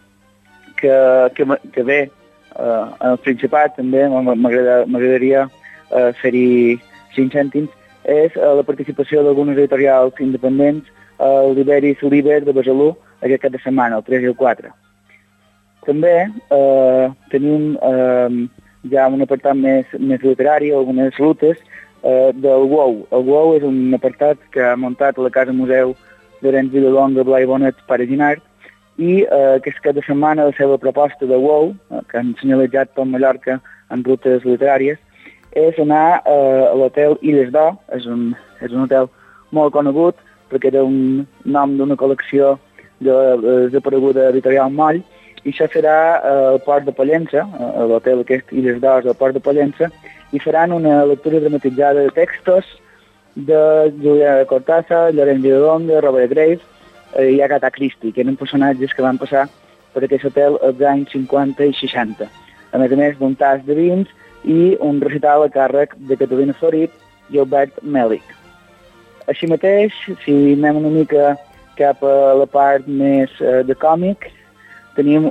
que ve al Principat, també m'agradaria fer-hi 5 cèntims, és la participació d'algunes editorials independents al l'Iberis Oliver de Besalú aquest cap de setmana, el 3 i el 4. També tenim ja un apartat més literari, algunes rutes del WOW. El WOW és un apartat que ha muntat a la Casa Museu d'Arenys Villalonga, Blai Bonet, Pare Ginart, i aquest cap de setmana la seva proposta de WOW, que han senyalitzat per Mallorca en rutes literàries, és anar a l'hotel Illes d'Or. És un hotel molt conegut perquè era un nom d'una col·lecció de desapareguda editorial Moll, i això serà al Port de Pollença, a l'hotel aquest Illes d'Or al Port de Pollença, i faran una lectura dramatitzada de textos de Julià Cortázar, Llorenç Villalonga, Robert Graves i Agatha Christie, que eren personatges que van passar per aquest hotel als anys 50 i 60. A més d'un tas de vins i un recital a càrrec de Catalina Florit i Albert Mèlic. Així mateix, si anem una mica cap a la part més de còmic, tenim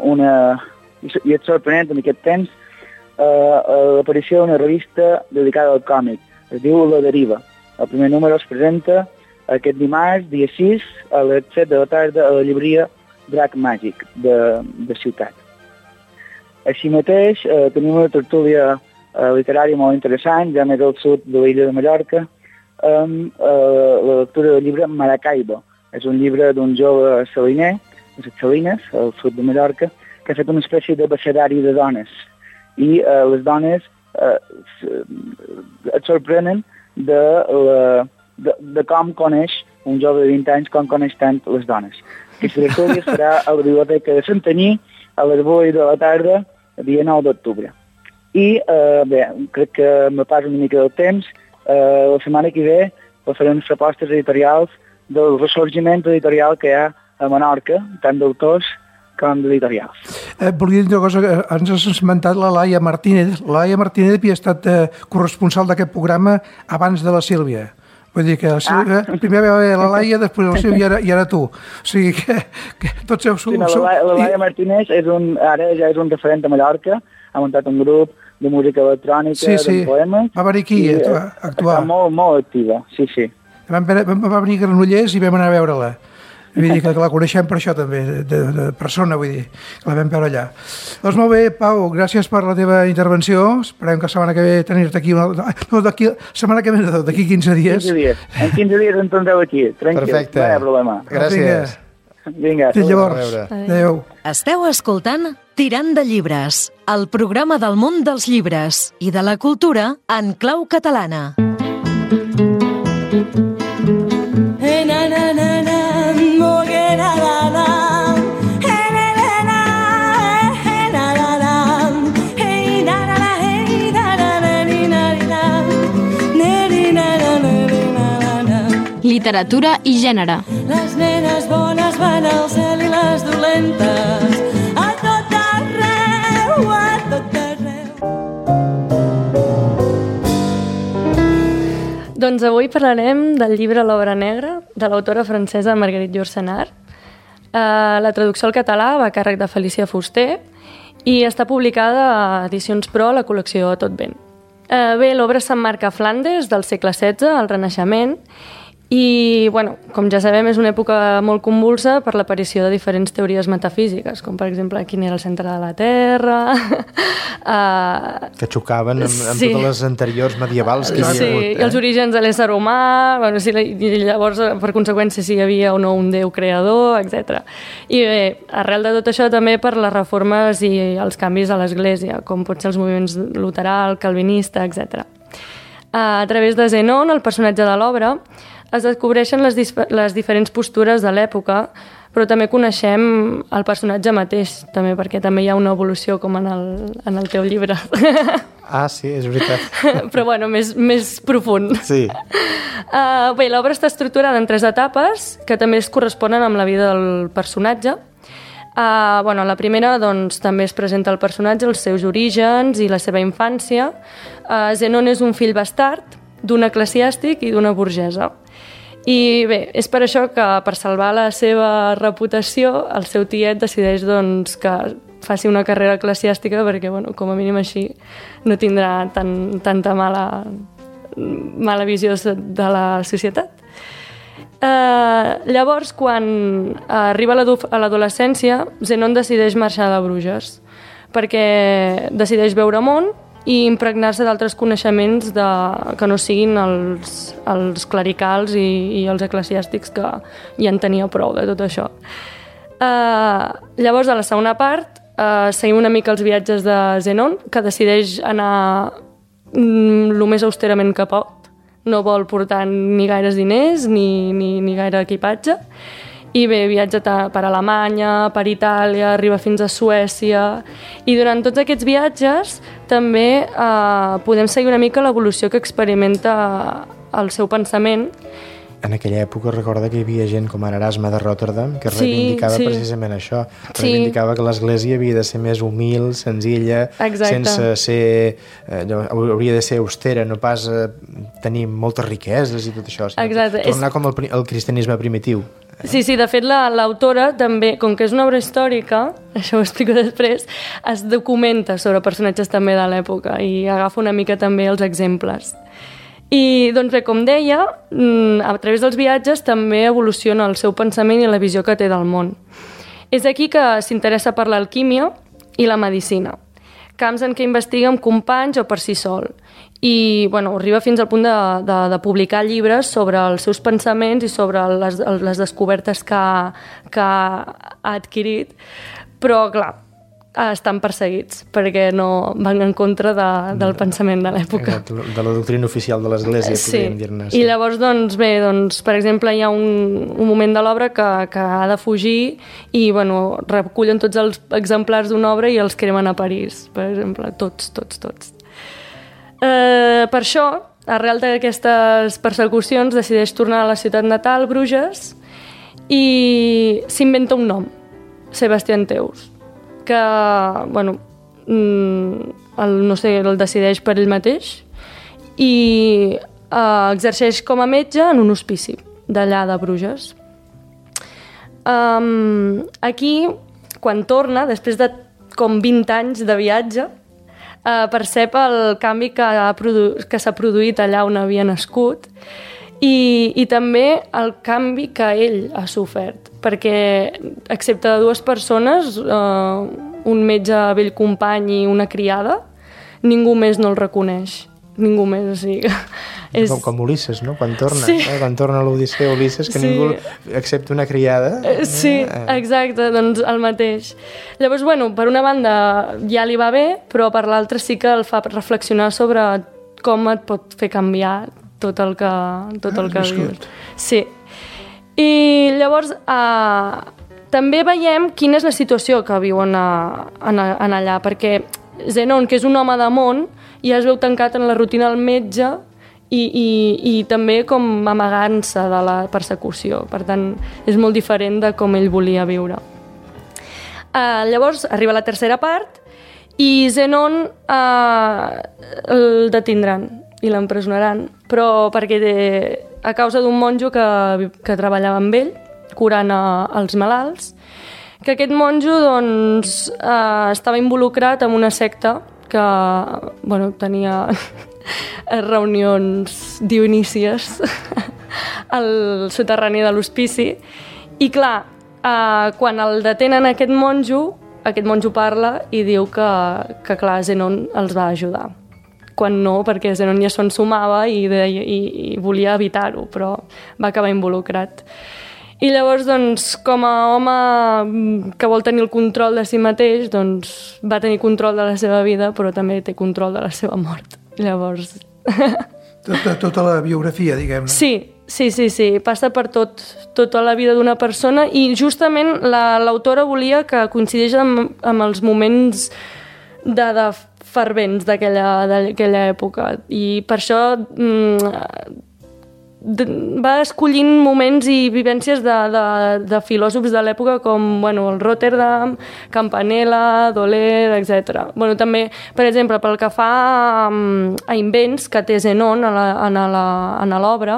i és sorprenent en aquest temps, l'aparició d'una revista dedicada al còmic. Es diu La Deriva. El primer número es presenta aquest dimarts, dia 6, a les 7 de la tarda a la llibreria Drac Màgic de Ciutat. Així mateix, tenim una tertúlia literària molt interessant, ja més al sud de l'illa de Mallorca, amb la lectura del llibre Maracaibo. És un llibre d'un jove saliner, de les Salines, al sud de Mallorca, que ha fet una espècie de abecedari de dones. I les dones et sorprenen de com coneix un jove de 20 anys, com coneix tant les dones. Aquesta tertúlia serà a la Biblioteca de Santanyí a les 8 de la tarda, el dia 9 d'octubre. I, bé, crec que me passa una mica del temps. La setmana que ve faré unes propostes editorials del ressorgiment editorial que hi ha a Menorca, tant d'autors com d'editorials. Volia dir una cosa, ens has esmentat la Laia Martínez. La Laia Martínez havia estat corresponsal d'aquest programa abans de la Sílvia. Vull dir que primer va haver la Laia, després el Silvia i ara tu. O sigui que tots heu... Sí, no, la Laia Martínez ara ja és un referent a Mallorca, ha muntat un grup de música electrònica, de poemes. Va venir aquí a actuar. Està molt activa, sí. Va venir a Granollers i vam anar a veure-la. Vull dir que la coneixem per això també, de persona, vull dir, que la vam veure allà. Doncs molt bé, Pau, gràcies per la teva intervenció. Esperem que la setmana que ve tenir-te aquí... setmana que ve, d'aquí 15 dies. 15 dies. En 15 dies ens tindreu aquí, tranquil. Perfecte. No hi ha problema. Gràcies. Vinga. Fins llavors. Adéu. Esteu escoltant Tirant de llibres, el programa del món dels llibres i de la cultura en clau catalana. Literatura i gènere. Les nenes bones van al cel i les dolentes a tot arreu, a tot arreu. Doncs avui parlarem del llibre L'obra negra, de l'autora francesa Marguerite Yourcenar. La traducció al català va a càrrec de Felicia Fuster i està publicada a Edicions Pro a la col·lecció Tot Vent. Bé, l'obra s'emmarca a Flandes del segle XVI, al Renaixement, i, bueno, com ja sabem, és una època molt convulsa per l'aparició de diferents teories metafísiques, com per exemple quin era el centre de la Terra... que xocaven amb totes les anteriors medievals que hi havia hagut. I els orígens de l'ésser humà, bueno, i llavors, per conseqüència, si hi havia o no un déu creador, etc. I bé, arrel de tot això també per les reformes i els canvis a l'Església, com pot ser els moviments luterà, calvinista, etc. A través de Zenon, el personatge de l'obra, es descobreixen les diferents postures de l'època, però també coneixem el personatge mateix, també, perquè també hi ha una evolució com en el teu llibre. Ah, sí, és veritat. Però, bueno, més profund. Sí. Bé, l'obra està estructurada en 3 etapes, que també es corresponen amb la vida del personatge. Bueno, la primera, doncs, també es presenta el personatge, els seus orígens i la seva infància. Zenon és un fill bastard d'un eclesiàstic i d'una burgesa. I bé, és per això que per salvar la seva reputació el seu tiet decideix doncs, que faci una carrera eclesiàstica perquè, bueno, com a mínim així no tindrà tanta mala visió de la societat. Llavors, quan arriba a l'adolescència, Zenon decideix marxar de Bruges perquè decideix veure món i impregnar-se d'altres coneixements que no siguin els clericals i els eclesiàstics, que ja en tenia prou de tot això. Llavors, a la segona part, seguim una mica els viatges de Zenon, que decideix anar el més austerament que pot. No vol portar ni gaires diners ni gaire equipatge. I bé, viatja per Alemanya, per Itàlia, arriba fins a Suècia, i durant tots aquests viatges també podem seguir una mica l'evolució que experimenta el seu pensament. En aquella època recorda que hi havia gent com Erasme de Rotterdam que reivindicava precisament això. Reivindicava que l'Església havia de ser més humil, senzilla, sense ser... hauria de ser austera, no pas tenir moltes riqueses i tot això. Tornar com el cristianisme primitiu. Sí, de fet l'autora també, com que és una obra històrica, això ho explico després, es documenta sobre personatges també de l'època i agafa una mica també els exemples. I doncs bé, com deia, a través dels viatges també evoluciona el seu pensament i la visió que té del món. És aquí que s'interessa per l'alquímia i la medicina, camps en què investiga amb companys o per si sol. I bueno, arriba fins al punt de publicar llibres sobre els seus pensaments i sobre les descobertes que ha adquirit, però clar, estan perseguits perquè no van en contra del pensament de l'època. De la doctrina oficial de l'Església, podríem dir-ne. I llavors, per exemple, hi ha un moment de l'obra que ha de fugir i bueno, recullen tots els exemplars d'una obra i els cremen a París, per exemple, tots. Per això, arrel d'aquestes persecucions, decideix tornar a la ciutat natal, Bruges, i s'inventa un nom, Sebastián Teus, que, bueno, el decideix per ell mateix, i exerceix com a metge en un hospici d'allà de Bruges. Aquí, quan torna, després de com 20 anys de viatge, percep el canvi que s'ha produït allà on havia nascut i també el canvi que ell ha sofert, perquè excepte de 2 persones, un metge vell company i una criada, ningú més no el reconeix. Ningú més, o sigui... Com Ulisses, no? Quan torna, sí. Quan torna a l'Odissea Ulisses, que sí. ningú excepte una criada. Sí, exacte, doncs el mateix. Llavors, bueno, per una banda ja li va bé, però per l'altra sí que el fa reflexionar sobre com et pot fer canviar tot el que vius. Sí. I llavors també veiem quina és la situació que viuen en allà, perquè Zenon, que és un home de món, ja es veu tancat en la rutina del metge i també com amagant-se de la persecució. Per tant, és molt diferent de com ell volia viure. Llavors, arriba la tercera part i Zenon el detindran i l'empresonaran, però perquè a causa d'un monjo que treballava amb ell, curant els malalts, que aquest monjo doncs, estava involucrat en una secta que tenia reunions dionísies al soterrani de l'hospici. I clar, quan el detenen aquest monjo parla i diu que clar, Zenon els va ajudar. Quan no, perquè Zenon ja s'ho ensumava i volia evitar-ho, però va acabar involucrat. I llavors, doncs, com a home que vol tenir el control de si mateix, doncs, va tenir control de la seva vida, però també té control de la seva mort. Llavors... Tota la biografia, diguem-ne. Sí. Passa per tota la vida d'una persona i justament l'autora volia que coincideix amb els moments de fervents d'aquella època. I per això... va escollint moments i vivències de filòsofs de l'època com el Rotterdam, Campanella, Doler, etc. També, per exemple, pel que fa a invents que té Zenon en l'obra,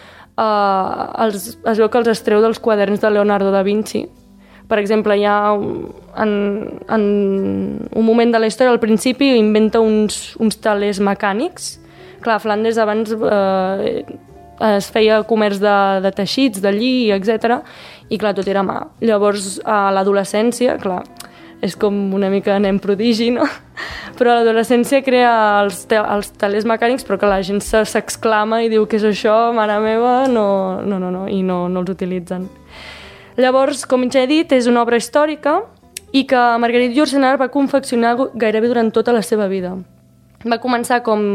es veu que els estreu dels quaderns de Leonardo da Vinci. Per exemple, hi ha en un moment de la història, al principi, inventa uns talers mecànics. Clar, a Flandes abans... es feia comerç de teixits, de lli, etc. I clar, tot era mà. Llavors, a l'adolescència, clar, és com una mica nen prodigi, no? Però a l'adolescència crea els talers mecànics, però que la gent s'exclama i diu què és això, mare meva, no, i no els utilitzen. Llavors, com ja he dit, és una obra històrica i que Marguerite Yourcenar va confeccionar gairebé durant tota la seva vida. Va començar com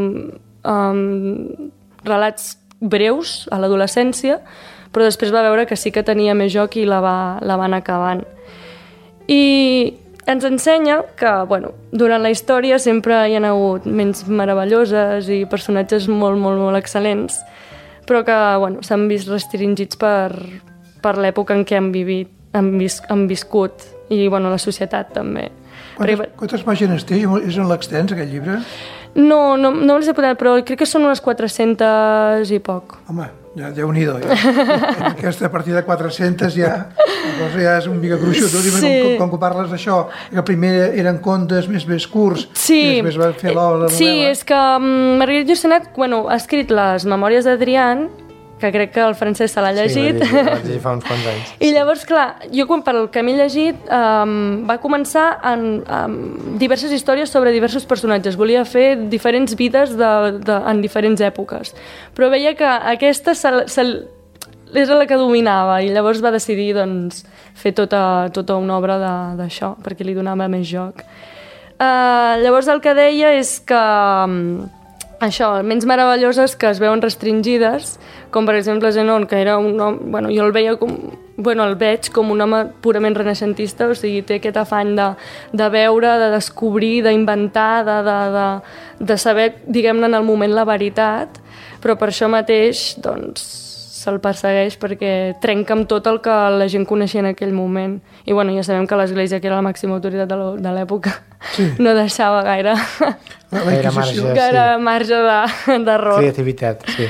relats breus a l'adolescència, però després va veure que sí que tenia més joc i la van acabant. I ens ensenya que, durant la història sempre hi ha hagut ments meravelloses i personatges molt, molt, molt excel·lents, però que, s'han vist restringits per l'època en què han viscut i, la societat també. Quantes pàgines té? És en l'extens, aquest llibre? No me les he posat, però crec que són unes 400 i poc. Home, ja Déu-n'hi-do. Aquesta partida de 400 ja és un mica gruixut. Sí. Com que parles d'això, que primer eren contes més curts i després va fer la novel·la. Sí, és que Marguerite Yourcenar ha escrit les Memòries d'Adrián, que crec que el Francesc se l'ha llegit. Sí, vaig llegir fa uns quants anys. I llavors, clar, jo pel que m'he llegit va començar en diverses històries sobre diversos personatges. Volia fer diferents vides en diferents èpoques. Però veia que aquesta és la que dominava i llavors va decidir fer tota una obra d'això, perquè li donava més joc. Llavors el que deia és que això, ments meravelloses que es veuen restringides, com per exemple Zenon, que era un home, jo el veia el veig com un home purament renaixentista, o sigui, té aquest afany de veure, de descobrir, d'inventar, de saber, diguem-ne, en el moment la veritat, però per això mateix, se'l persegueix perquè trenca amb tot el que la gent coneixia en aquell moment. I ja sabem que l'Església, que era la màxima autoritat de l'època, no deixava gaire marge d'error. Creativitat, sí.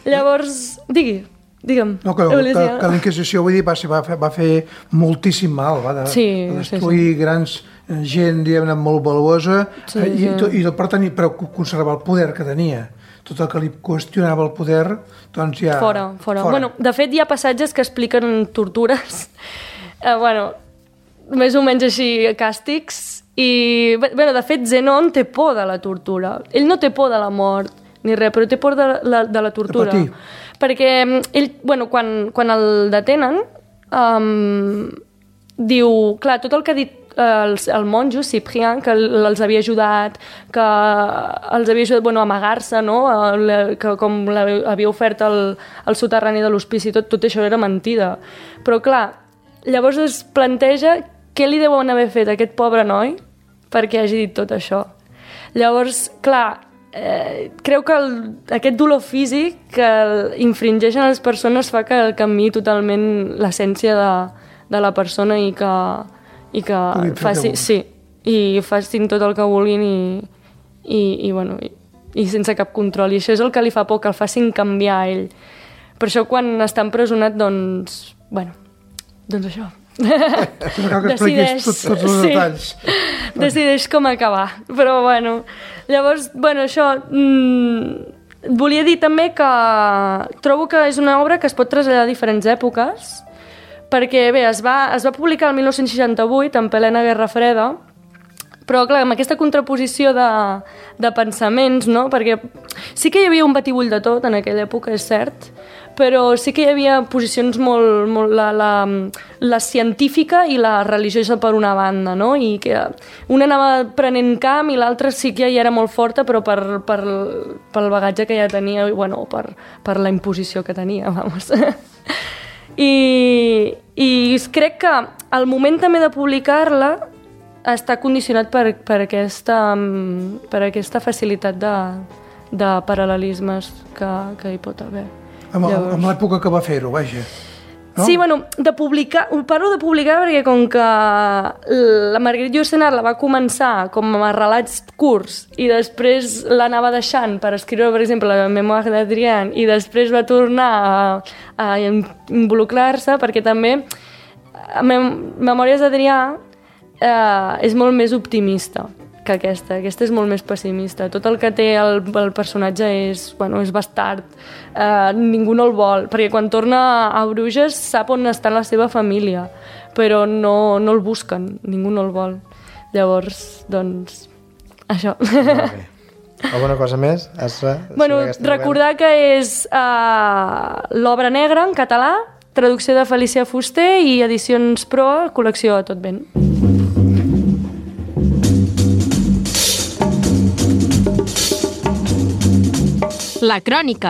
Llavors, digue'm. No, que la Inquisició, vull dir, va fer moltíssim mal, va destruir grans gent, diguem-ne, molt valuosa, i per tenir, però conservar el poder que tenia. Tot el que li qüestionava el poder, doncs ja... Fora. Bueno, de fet, hi ha passatges que expliquen tortures, més o menys així, càstigs, i, de fet, Zenon té por de la tortura. Ell no té por de la mort, ni res, però té por de la tortura. De patir. Perquè ell, quan el detenen, diu, clar, tot el que ha dit el monjo, Cyprien, que els havia ajudat, a amagar-se, no? Que com havia ofert el soterrani de l'hospici, tot això era mentida. Però clar, llavors es planteja què li deuen haver fet a aquest pobre noi perquè hagi dit tot això. Llavors, clar, creu que aquest dolor físic que infringeixen les persones fa que canviï totalment l'essència de la persona i que facin tot el que vulguin i sense cap control. I això és el que li fa por, que el facin canviar a ell. Per això quan està empresonat, doncs això. Decideix tots els detalls. Decideix com acabar. Però llavors, això, volia dir també que trobo que és una obra que es pot traslladar a diferents èpoques, perquè bé, es va publicar el 1968 en plena Guerra Freda, però clar, amb aquesta contraposició de pensaments, no? Perquè sí que hi havia un batibull de tot en aquella època, és cert, però sí que hi havia posicions molt la científica i la religiosa per una banda, no? I que una anava prenent camp i l'altra sí que ja era molt forta, però pel bagatge que ja tenia, per la imposició que tenia, vamos. I crec que el moment també de publicar-la està condicionat per aquesta facilitat de paral·lelismes que hi pot haver. Amb l'època que va fer-ho, vaja. No? Sí, de publicar, parlo de publicar perquè com que la Marguerite Yourcenar la va començar com a relats curts i després l'anava deixant per escriure, per exemple, la Mémoire d'Adrien, i després va tornar a involucrar-se, perquè també Memòries d'Adrià és molt més optimista que aquesta és molt més pessimista. Tot el que té el personatge és bastard, ningú no el vol, perquè quan torna a Bruges sap on està la seva família, però no el busquen, ningú no el vol. Llavors, doncs, això. Alguna cosa més? Recordar que és l'obra negra en català, traducció de Felicià Fuster i Edicions Proa, col·lecció A Tot Vent. La crònica.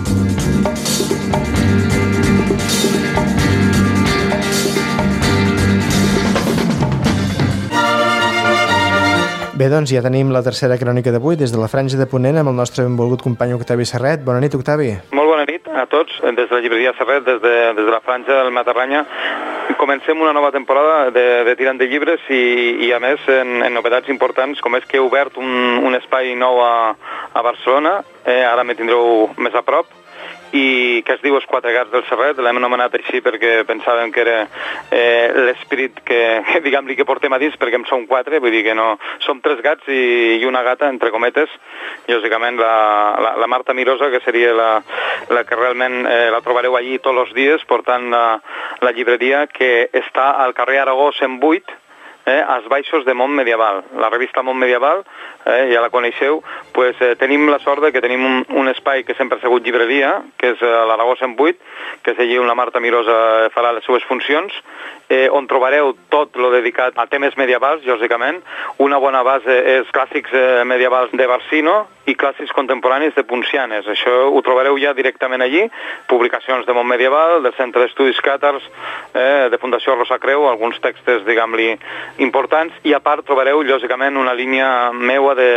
Bé, doncs ja tenim la tercera crònica d'avui des de la Franja de Ponent amb el nostre benvolgut company Octavi Serret. Bona nit, Octavi. Molt bona nit a tots, des de la llibreria Serret, des de la Franja del Matarranya. Comencem una nova temporada de Tirant de Llibres i a més en novetats importants, com és que he obert un espai nou a Barcelona, ara me tindreu més a prop, i que es diu Els Quatre Gats del Serret. L'hem anomenat així perquè pensàvem que era l'esperit que portem a dins, perquè en som quatre, vull dir que no... Som tres gats i una gata, entre cometes. Lògicament la Marta Mirosa, que seria la que realment la trobareu allí tots els dies, portant la llibreria, que està al carrer Aragó 108, als baixos de Mont Medieval. La revista Mont Medieval, ja la coneixeu, pues, tenim la sort de que tenim un espai que sempre ha sigut llibreria, que és l'Aragó 108, que és allí on la Marta Mirosa farà les seves funcions, on trobareu tot lo dedicat a temes medievals, lògicament. Una bona base és clàssics medievals de Barsino i clàssics contemporanis de Poncianes. Això ho trobareu ja directament allí, publicacions de Mont Medieval, del Centre d'Estudis Càtars, de Fundació Rosa Creu, alguns textos, diguem-li, importants, i a part trobareu, lògicament, una línia meua de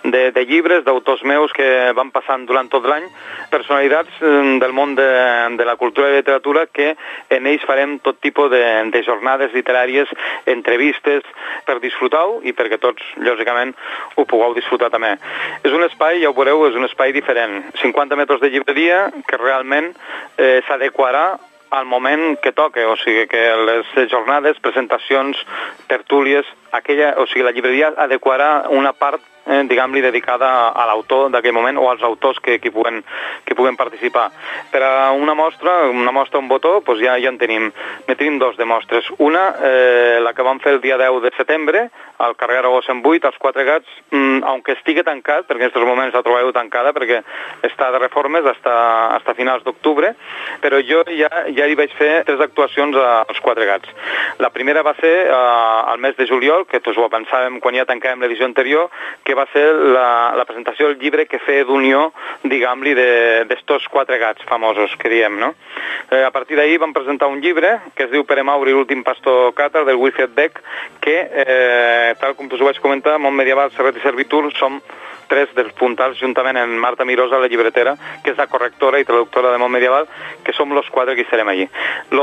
de llibres, d'autors meus que van passant durant tot l'any, personalitats del món de la cultura i literatura, que en ells farem tot tipus de jornades literàries, entrevistes, per disfrutar-ho i perquè tots, lògicament, ho pugueu disfrutar també. És un espai, ja ho veureu, és un espai diferent. 50 metres de llibreria que realment s'adequarà al moment que toca, o sigui que les jornades, presentacions, tertúlies, la llibreria adequarà una part diguem-li, dedicada a l'autor d'aquell moment o als autors que puguen participar. Per a una mostra, un botó, doncs ja en tenim. Ne tenim dos de mostres. Una, la que vam fer el dia 10 de setembre, al carrer Aragó 108, als Quatre Gats, aunque estigui tancat, perquè en aquests moments la trobeu tancada, perquè està de reformes fins a finals d'octubre, però jo ja hi vaig fer 3 actuacions als Quatre Gats. La primera va ser al mes de juliol, que tots ho pensàvem quan ja tancàvem l'edició anterior, que va ser la presentació del llibre que feia d'unió, diguem-li, d'estos Quatre Gats famosos, que diem, no? A partir d'ahir vam presentar un llibre que es diu Pere Mauri, l'últim pastor càtar, del Wilfred Beck, que, tal com us ho vaig comentar, Món Medieval, Serret i Servitur, som 3 dels puntals, juntament amb Marta Mirosa, la llibretera, que és la correctora i traductora de Món Medieval, que som los 4 que hi serem allí.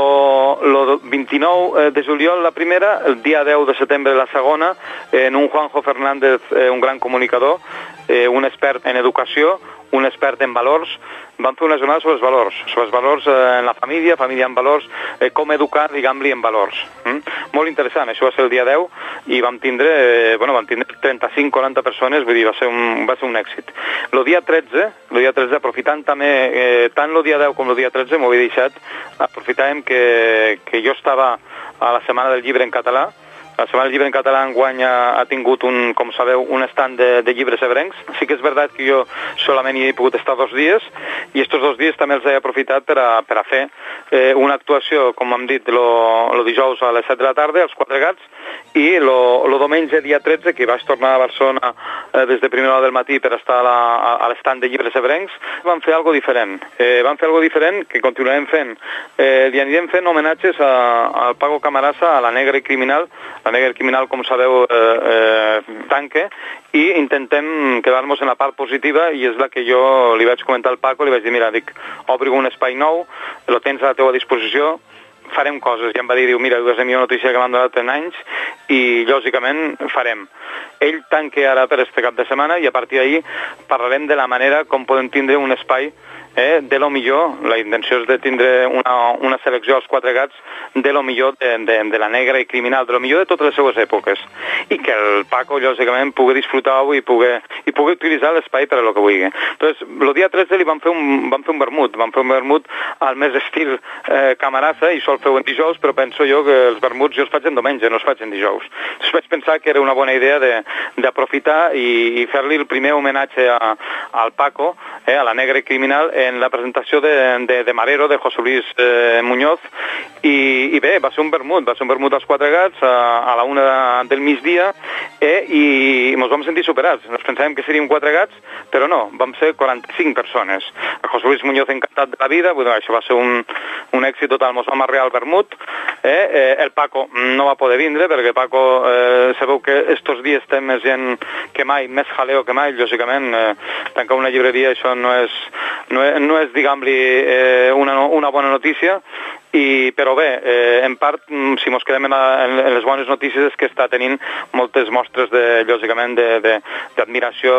Lo 29 de juliol, la primera, el dia 10 de setembre, la segona, en un Juanjo Fernández, un gran comunicador, un expert en educació, un expert en valors. Vam fer una jornada sobre els valors en la família amb valors, com educar, diguem-li, en valors. Molt interessant, això va ser el dia 10 i vam tindre 35-40 persones, vull dir, va ser un èxit. El dia 13, aprofitant també, tant el dia 10 com el dia 13, m'ho havia deixat, aprofitàvem que jo estava a la Setmana del Llibre en català. La Setmana del Llibre en català enguany ha tingut, com sabeu, un stand de llibres ebrencs. Sí que és veritat que jo solament hi he pogut estar 2 dies i aquests 2 dies també els he aprofitat per a fer una actuació, com hem dit, el dijous a les 7 de la tarda, als Quatre Gats, i el diumenge, dia 13, que vaig tornar a Barcelona des de primera hora del matí per estar a l'estand de llibres ebrencs, vam fer alguna diferent. Vam fer alguna diferent que continuarem fent. Li anirem fent homenatges al Paco Camarasa, a la Negra i Criminal. La Negra i Criminal, com sabeu, tanca, i intentem quedar-nos en la part positiva, i és la que jo li vaig comentar al Paco, li vaig dir, mira, obri un espai nou, el tens a la teva disposició, farem coses. I em va dir, mira, és la millor notícia que m'han donat en anys i, lògicament, farem. Ell tanca ara per este cap de setmana i a partir d'ahir parlarem de la manera com podem tindre un espai de lo millor. La intenció és de tindre una selecció als Quatre Gats de lo millor de la Negra i Criminal, de lo millor de totes les seues èpoques, i que el Paco, lògicament, pugui disfrutar-ho i pugui utilitzar l'espai per a lo que vulgui. Entonces, el dia 13 li vam fer un vermut al més estil Camarasa, i sol fer-ho en dijous, però penso jo que els vermuts jo els faig en diumenge, no els faig en dijous. Entonces vaig pensar que era una bona idea d'aprofitar i fer-li el primer homenatge al Paco, a la Negra i Criminal, en la presentació de Marero, de José Luis Muñoz, i bé, va ser un vermut als Quatre Gats a la 1 del migdia, i ens vam sentir superats. Ens pensàvem que seríem 4 gats, però no, vam ser 45 persones. El José Luis Muñoz encantat de la vida, això va ser un èxit total, ens vam arrear al vermut. El Paco no va poder vindre, perquè Paco, sabeu que estos dies té més gent que mai, més jaleo que mai, lògicament, tancar una llibreria, això no és diguem-li, una bona notícia, però bé, en part, si ens quedem en les bones notícies, és que està tenint moltes mostres, lògicament, d'admiració,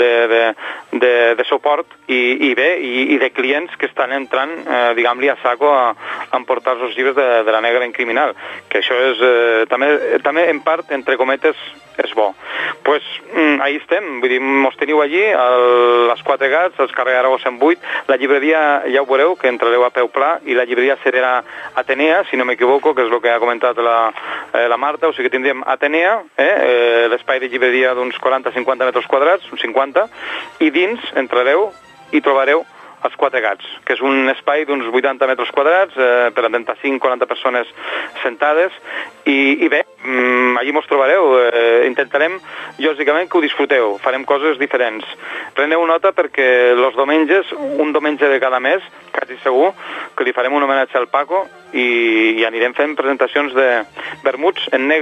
de suport, i bé, i de clients que estan entrant, diguem-li, a saco a emportar els llibres de la Negra i Criminal, que això és, també, en part, entre cometes, és bo. Pues ahí estem, vull dir, mos teniu allí, als Quatre Gats, als carrer Aragó 108, la llibreria, ja ho veureu, que entrareu a peu pla, i la llibreria serà Atenea, si no m'equivoco, que és el que ha comentat la Marta, o sigui que tindríem Atenea, l'espai de llibreria d'uns 40-50 metres quadrats, uns 50, i dins entrareu i trobareu els Quatre Gats, que és un espai d'uns 80 metres quadrats per a 35-40 persones sentades, i bé, allí mos trobareu. Intentarem, lògicament, que ho disfruteu, farem coses diferents. Preneu nota perquè els diumenges, un diumenge de cada mes, quasi segur, que li farem un homenatge al Paco i anirem fent presentacions de vermuts en negre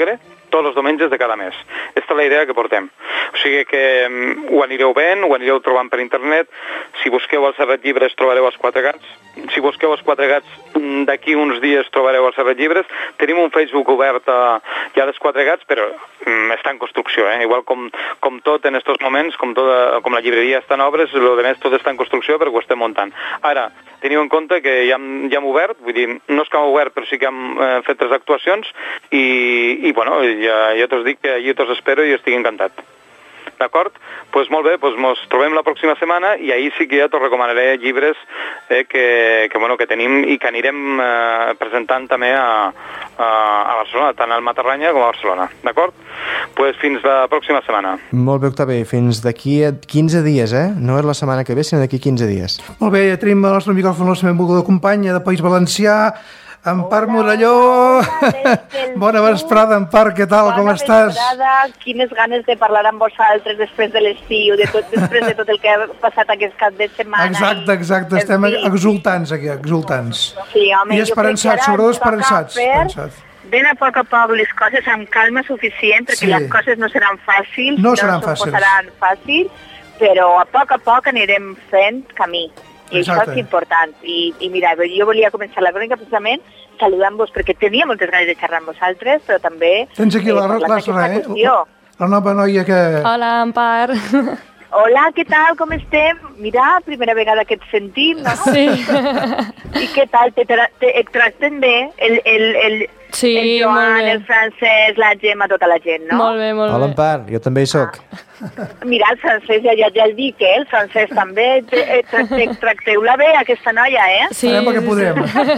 tots els diumenges de cada mes. Aquesta és la idea que portem. O sigui que ho anireu veient, ho anireu trobant per internet. Si busqueu el Serret Llibres trobareu els 4 gats. Si busqueu els 4 gats, d'aquí uns dies trobareu el Serret Llibres. Tenim un Facebook obert ja dels 4 gats, però està en construcció. Igual com tot en aquests moments, com la llibreria està en obres, el de més tot està en construcció perquè ho estem muntant. Ara, teniu en compte que ja hem obert, vull dir, no és que hem obert, però sí que hem fet 3 actuacions i bueno, ja t'ho dic que allí t'ho espero i estic encantat. D'acord? Doncs molt bé, ens trobem la pròxima setmana i ahir sí que ja t'ho recomanaré llibres que tenim i que anirem presentant també a Barcelona, tant al Matarranya com a Barcelona. D'acord? Doncs fins la pròxima setmana. Molt bé, Octavi. Fins d'aquí a 15 dies, No és la setmana que ve, sinó d'aquí 15 dies. Molt bé, ja tenim el nostre micròfon, la seva benvolguda companya de País Valencià, Empar Morelló. Bona vesprada, Empar, què tal, com estàs? Bona vesprada, quines ganes de parlar amb vosaltres després de l'estiu, després de tot el que ha passat aquest cap de setmana. Exacte, estem exultants aquí, exultants. Sí, home, i esperançats, sobretot esperançats. Ben a poc les coses amb calma suficient, perquè les coses no seran fàcils, no seran fàcils, però a poc anirem fent camí. I això és important. I mira, jo volia començar la crònica precisament saludant-vos, perquè tenia moltes ganes de xerrar amb vosaltres, però també... Tens aquí la nova noia que... Hola, Empar. Hola, què tal, com estem? Mira, primera vegada que et sentim, no? Sí. I què tal, et tracten bé? El Joan, el Francesc, la Gemma, tota la gent, no? Molt bé, molt bé. Hola, Empar, jo també hi soc. Mira, el Francesc, ja el dic, el Francesc també. Tracteu-la bé, aquesta noia, Sí. Farem el que podem.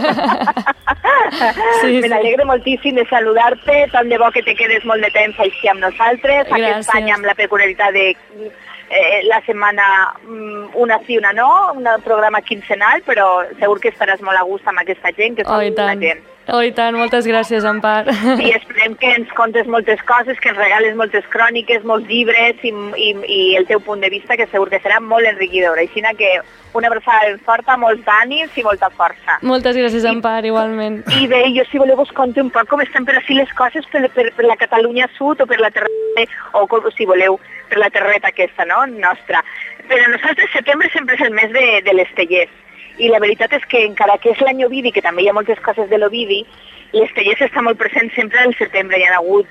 Me n'alegre moltíssim de saludar-te, tant de bo que te quedes molt de temps així amb nosaltres, aquest any amb la peculiaritat de... la setmana una sí, una no, un programa quinzenal, però segur que estaràs molt a gust amb aquesta gent, que són una gent. Oh, i tant, moltes gràcies, Empar. I esperem que ens contes moltes coses, que ens regales moltes cròniques, molts llibres i el teu punt de vista, que segur que serà molt enriquidor. Així que una abraçada ben forta, molts ànims i molta força. Moltes gràcies, Empar, igualment. I bé, jo si voleu us conto un poc com estan per així les coses per la Catalunya Sud o per la terreta, o si voleu, per la terreta aquesta, no?, nostra. Per a nosaltres setembre sempre és el mes de les tellers. I la veritat és que encara que és l'any Ovidi, que també hi ha moltes coses de l'Ovidi, les tellers està molt present sempre al setembre. Hi ha hagut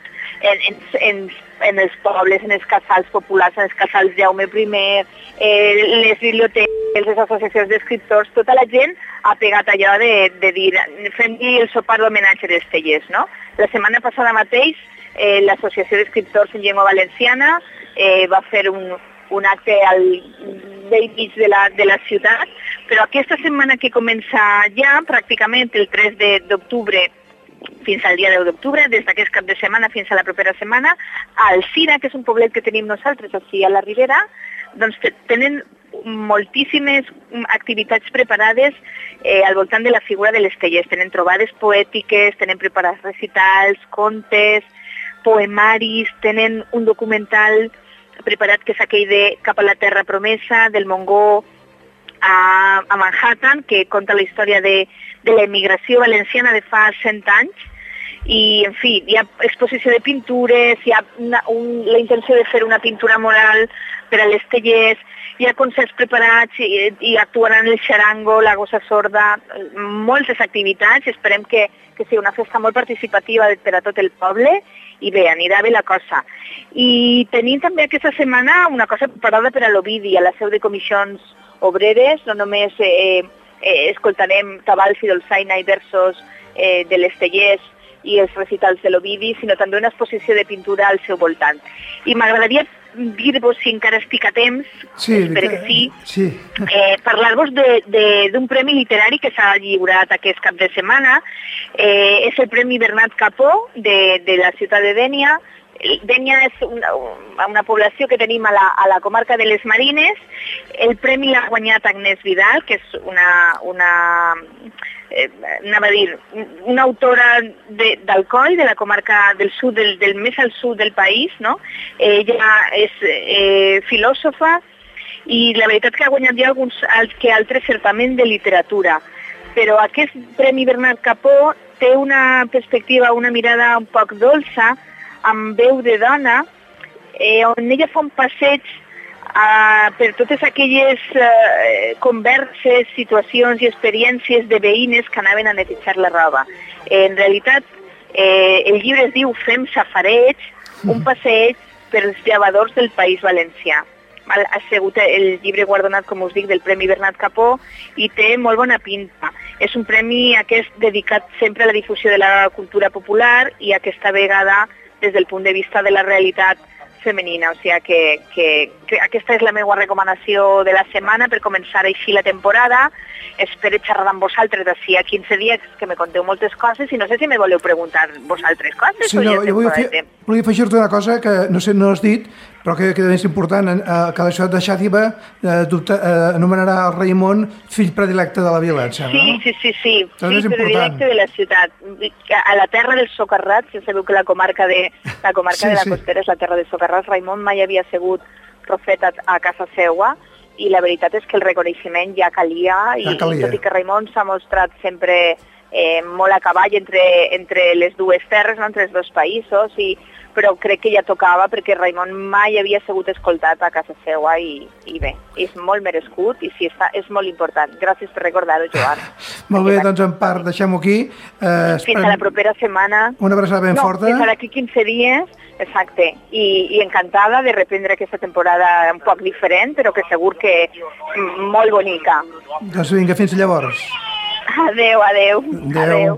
en els pobles, en els casals populars, en els casals Jaume I, les biblioteques, les associacions d'escriptors, tota la gent ha pegat allò de dir, fem-hi el sopar d'homenatge dels tellers, no? La setmana passada mateix, l'Associació d'Escriptors en Llengua Valenciana va fer un acte al vell mig de la ciutat, però aquesta setmana que comença ja, pràcticament el 3 d'octubre fins al dia 10 d'octubre, des d'aquest cap de setmana fins a la propera setmana, al Cira, que és un poblet que tenim nosaltres així a la Ribera, doncs tenen moltíssimes activitats preparades al voltant de la figura de les tellers. Tenen trobades poètiques, tenen preparats recitals, contes, poemaris, tenen un documental preparat que és aquell de Cap a la Terra Promesa, del Mongó a Manhattan, que conta la història de la immigració valenciana de fa 100 anys. I, en fi, hi ha exposició de pintures, hi ha la intenció de fer una pintura moral per a les tellers, hi ha concerts preparats i actuaran el xarango, la gossa sorda, moltes activitats. Esperem que sigui una festa molt participativa per a tot el poble i bé, anirà bé la cosa. I tenim també aquesta setmana una cosa preparada per a l'Ovidi, a la seu de comissions obreres. No només escoltarem tabals i dolçaina i versos de les tellers i els recitals de l'Ovidi, sinó també una exposició de pintura al seu voltant. I m'agradaria dir-vos, si encara estic a temps, espero que sí, parlar-vos d'un premi literari que s'ha lliurat aquest cap de setmana. És el Premi Bernat Capó de la ciutat de Dénia. Dénia és una població que tenim a la comarca de les Marines. El premi l'ha guanyat Agnès Vidal, que és una autora d'Alcoi, de la comarca del sud, del més al sud del país, no? Ella és filòsofa i la veritat que ha guanyat ja alguns altres certaments de literatura. Però aquest Premi Bernat Capó té una perspectiva, una mirada un poc dolça amb veu de dona, on ella fa un passeig per totes aquelles converses, situacions i experiències de veïnes que anaven a netejar la roba. En realitat, el llibre es diu Fem safareig, un passeig per els llevadors del País Valencià. Ha sigut el llibre guardonat, com us dic, del Premi Bernat Capó i té molt bona pinta. És un premi aquest dedicat sempre a la difusió de la cultura popular i aquesta vegada des del punt de vista de la realitat femenina, o sigui que aquesta és la meva recomanació de la setmana per començar així la temporada. Espero xerrar amb vosaltres d'ací a 15 dies, que me conteu moltes coses i no sé si me voleu preguntar vosaltres coses. Sí, no, jo volia afegir-te una cosa que no sé, no has dit, però que és important, que la ciutat de Xàtiva anomenarà el Raimon fill predilecte de la vila, em sembla, no? Sí, fill predilecte de la ciutat. A la terra dels socarrats, ja sabeu que la comarca de la Costera és la terra dels socarrats, Raimon mai havia sigut profeta a casa seua, i la veritat és que el reconeixement ja calia, i tot i que Raimon s'ha mostrat sempre molt a cavall entre les dues terres, entre els dos països, però crec que ja tocava perquè Raimon mai havia sigut escoltat a casa seua i bé, és molt merescut i sí, és molt important. Gràcies per recordar-ho, Joan. Molt bé, doncs en part deixem-ho aquí. Fins a la propera setmana. Una abraçada ben forta. Fins d'aquí 15 dies, exacte, i encantada de reprendre aquesta temporada un poc diferent, però que segur que molt bonica. Doncs vinga, fins llavors. Adeu.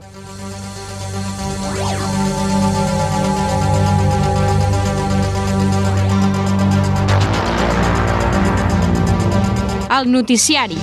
El noticiari.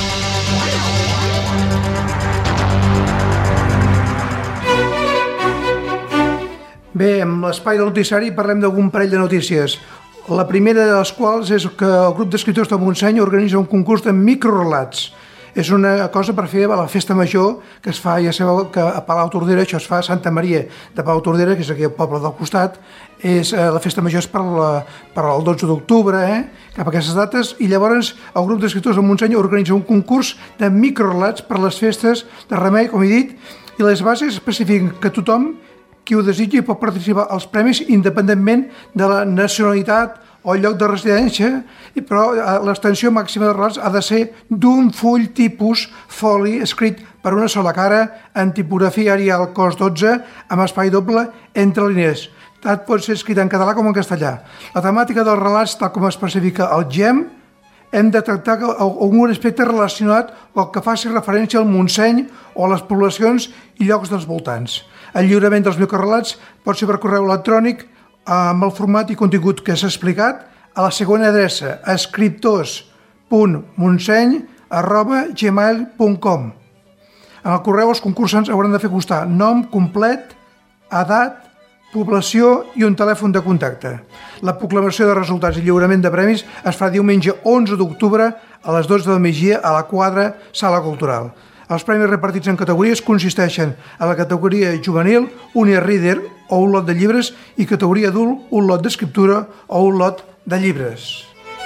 Bé, amb l'espai del noticiari parlem d'algun parell de notícies. La primera de les quals és que el grup d'escriptors de Montseny organitza un concurs de microrelats. És una cosa per fer a la festa major que es fa, ja sabeu que a Palau Tordera, això es fa a Santa Maria de Palau Tordera, que és aquí al poble del costat, la festa major és per el 12 d'octubre, cap a aquestes dates, i llavors el grup d'escriptors de Montseny organitza un concurs de microrelats per les festes de Remei, com he dit, i les bases especifiquen que tothom qui ho desitgi pot participar als premis independentment de la nacionalitat o lloc de residència, però l'extensió màxima de relats ha de ser d'un full tipus foli escrit per una sola cara en tipografia Arial cos 12 amb espai doble entre línies. Tant pot ser escrit en català com en castellà. La temàtica dels relats, tal com especifica el GEM, hem de tractar algun aspecte relacionat o que faci referència al Montseny o a les poblacions i llocs dels voltants. El lliurament dels microrelats pot ser per correu electrònic amb el format i contingut que s'ha explicat a la següent adreça, escriptors.montseny@gmail.com. En el correu els concursants hauran de fer constar nom complet, edat, població i un telèfon de contacte. La proclamació de resultats i lliurament de premis es fa diumenge 11 d'octubre a les 12 del migdia a la Quadra Sala Cultural. Els premis repartits en categories consisteixen a la categoria juvenil, un e-reader o un lot de llibres i categoria adult, un lot d'escriptura o un lot de llibres.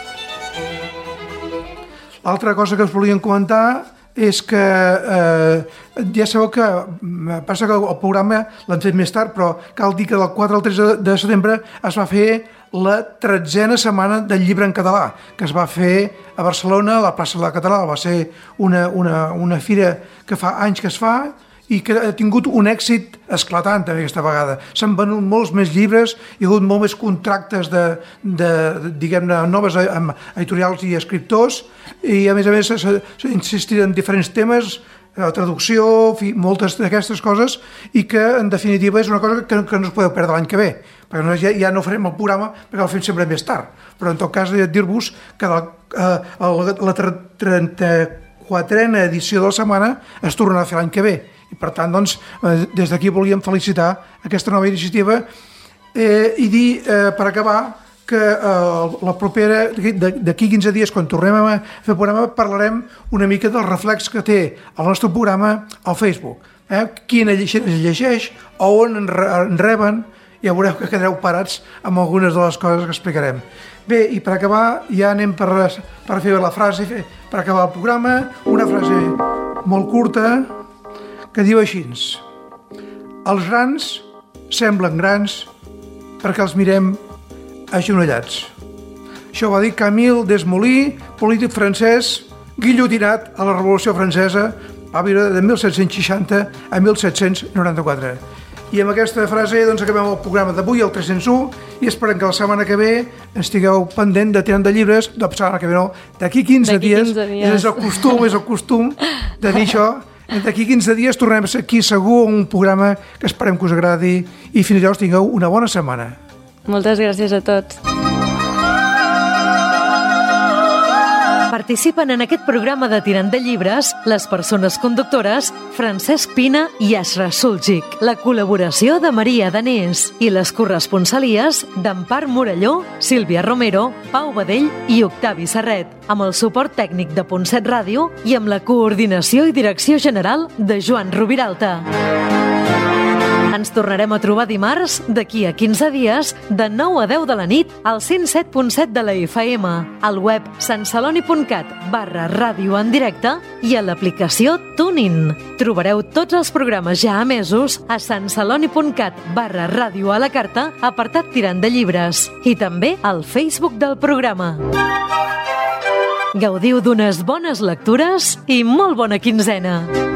L'altra cosa que us volíem comentar és que ja sabeu que passa que el programa l'han fet més tard, però cal dir que del 4 al 13 de setembre es va fer la 13a setmana del llibre en català, que es va fer a Barcelona, a la plaça de la Catedral. Va ser una fira que fa anys que es fa i que ha tingut un èxit esclatant també aquesta vegada. S'han venut molts més llibres, hi ha hagut molt més contractes diguem-ne, noves amb editorials i escriptors, i a més s'ha insistit en diferents temes, traducció, moltes d'aquestes coses, i que en definitiva és una cosa que no us podeu perdre l'any que ve, perquè ja no farem el programa perquè el fem sempre més tard, però en tot cas he de dir-vos que la 34a edició de la setmana es tornarà a fer l'any que ve, i per tant doncs, des d'aquí volíem felicitar aquesta nova iniciativa i dir, per acabar, que la propera, d'aquí 15 dies, quan tornem a fer el programa, parlarem una mica del reflex que té el nostre programa al Facebook. Quina gent es llegeix, on en reben, ja veureu que quedareu parats amb algunes de les coses que explicarem. Bé, i per acabar, ja anem per fer la frase, per acabar el programa, una frase molt curta que diu així: els grans semblen grans perquè els mirem agenollats. Això ho va dir Camille Desmoulins, polític francès, guillotinat a la Revolució Francesa, va viure de 1760 a 1794. I amb aquesta frase acabem el programa d'avui, el 301, i esperem que la setmana que ve estigueu pendent de Tirant de Llibres, la setmana que ve no, d'aquí 15 dies. És el costum de dir això. D'aquí 15 dies tornem a ser aquí segur un programa que esperem que us agradi i fins llavors tingueu una bona setmana. Moltes gràcies a tots. Participen en aquest programa de Tirant de Llibres les persones conductores Francesc Pina i Ashra Suljic, la col·laboració de Maria Danés i les corresponsalies d'Empar Morelló, Sílvia Romero, Pau Badell i Octavi Serret, amb el suport tècnic de Ponset Ràdio i amb la coordinació i direcció general de Joan Rubiralta. Ens tornarem a trobar dimarts, d'aquí a 15 dies, de 9 a 10 de la nit, al 107.7 de la FM, al web sanceloni.cat/ràdio en directe i a l'aplicació TuneIn. Trobareu tots els programes ja emesos a sanceloni.cat/ràdio a la carta, apartat Tirant de Llibres, i també al Facebook del programa. Gaudiu d'unes bones lectures i molt bona quinzena!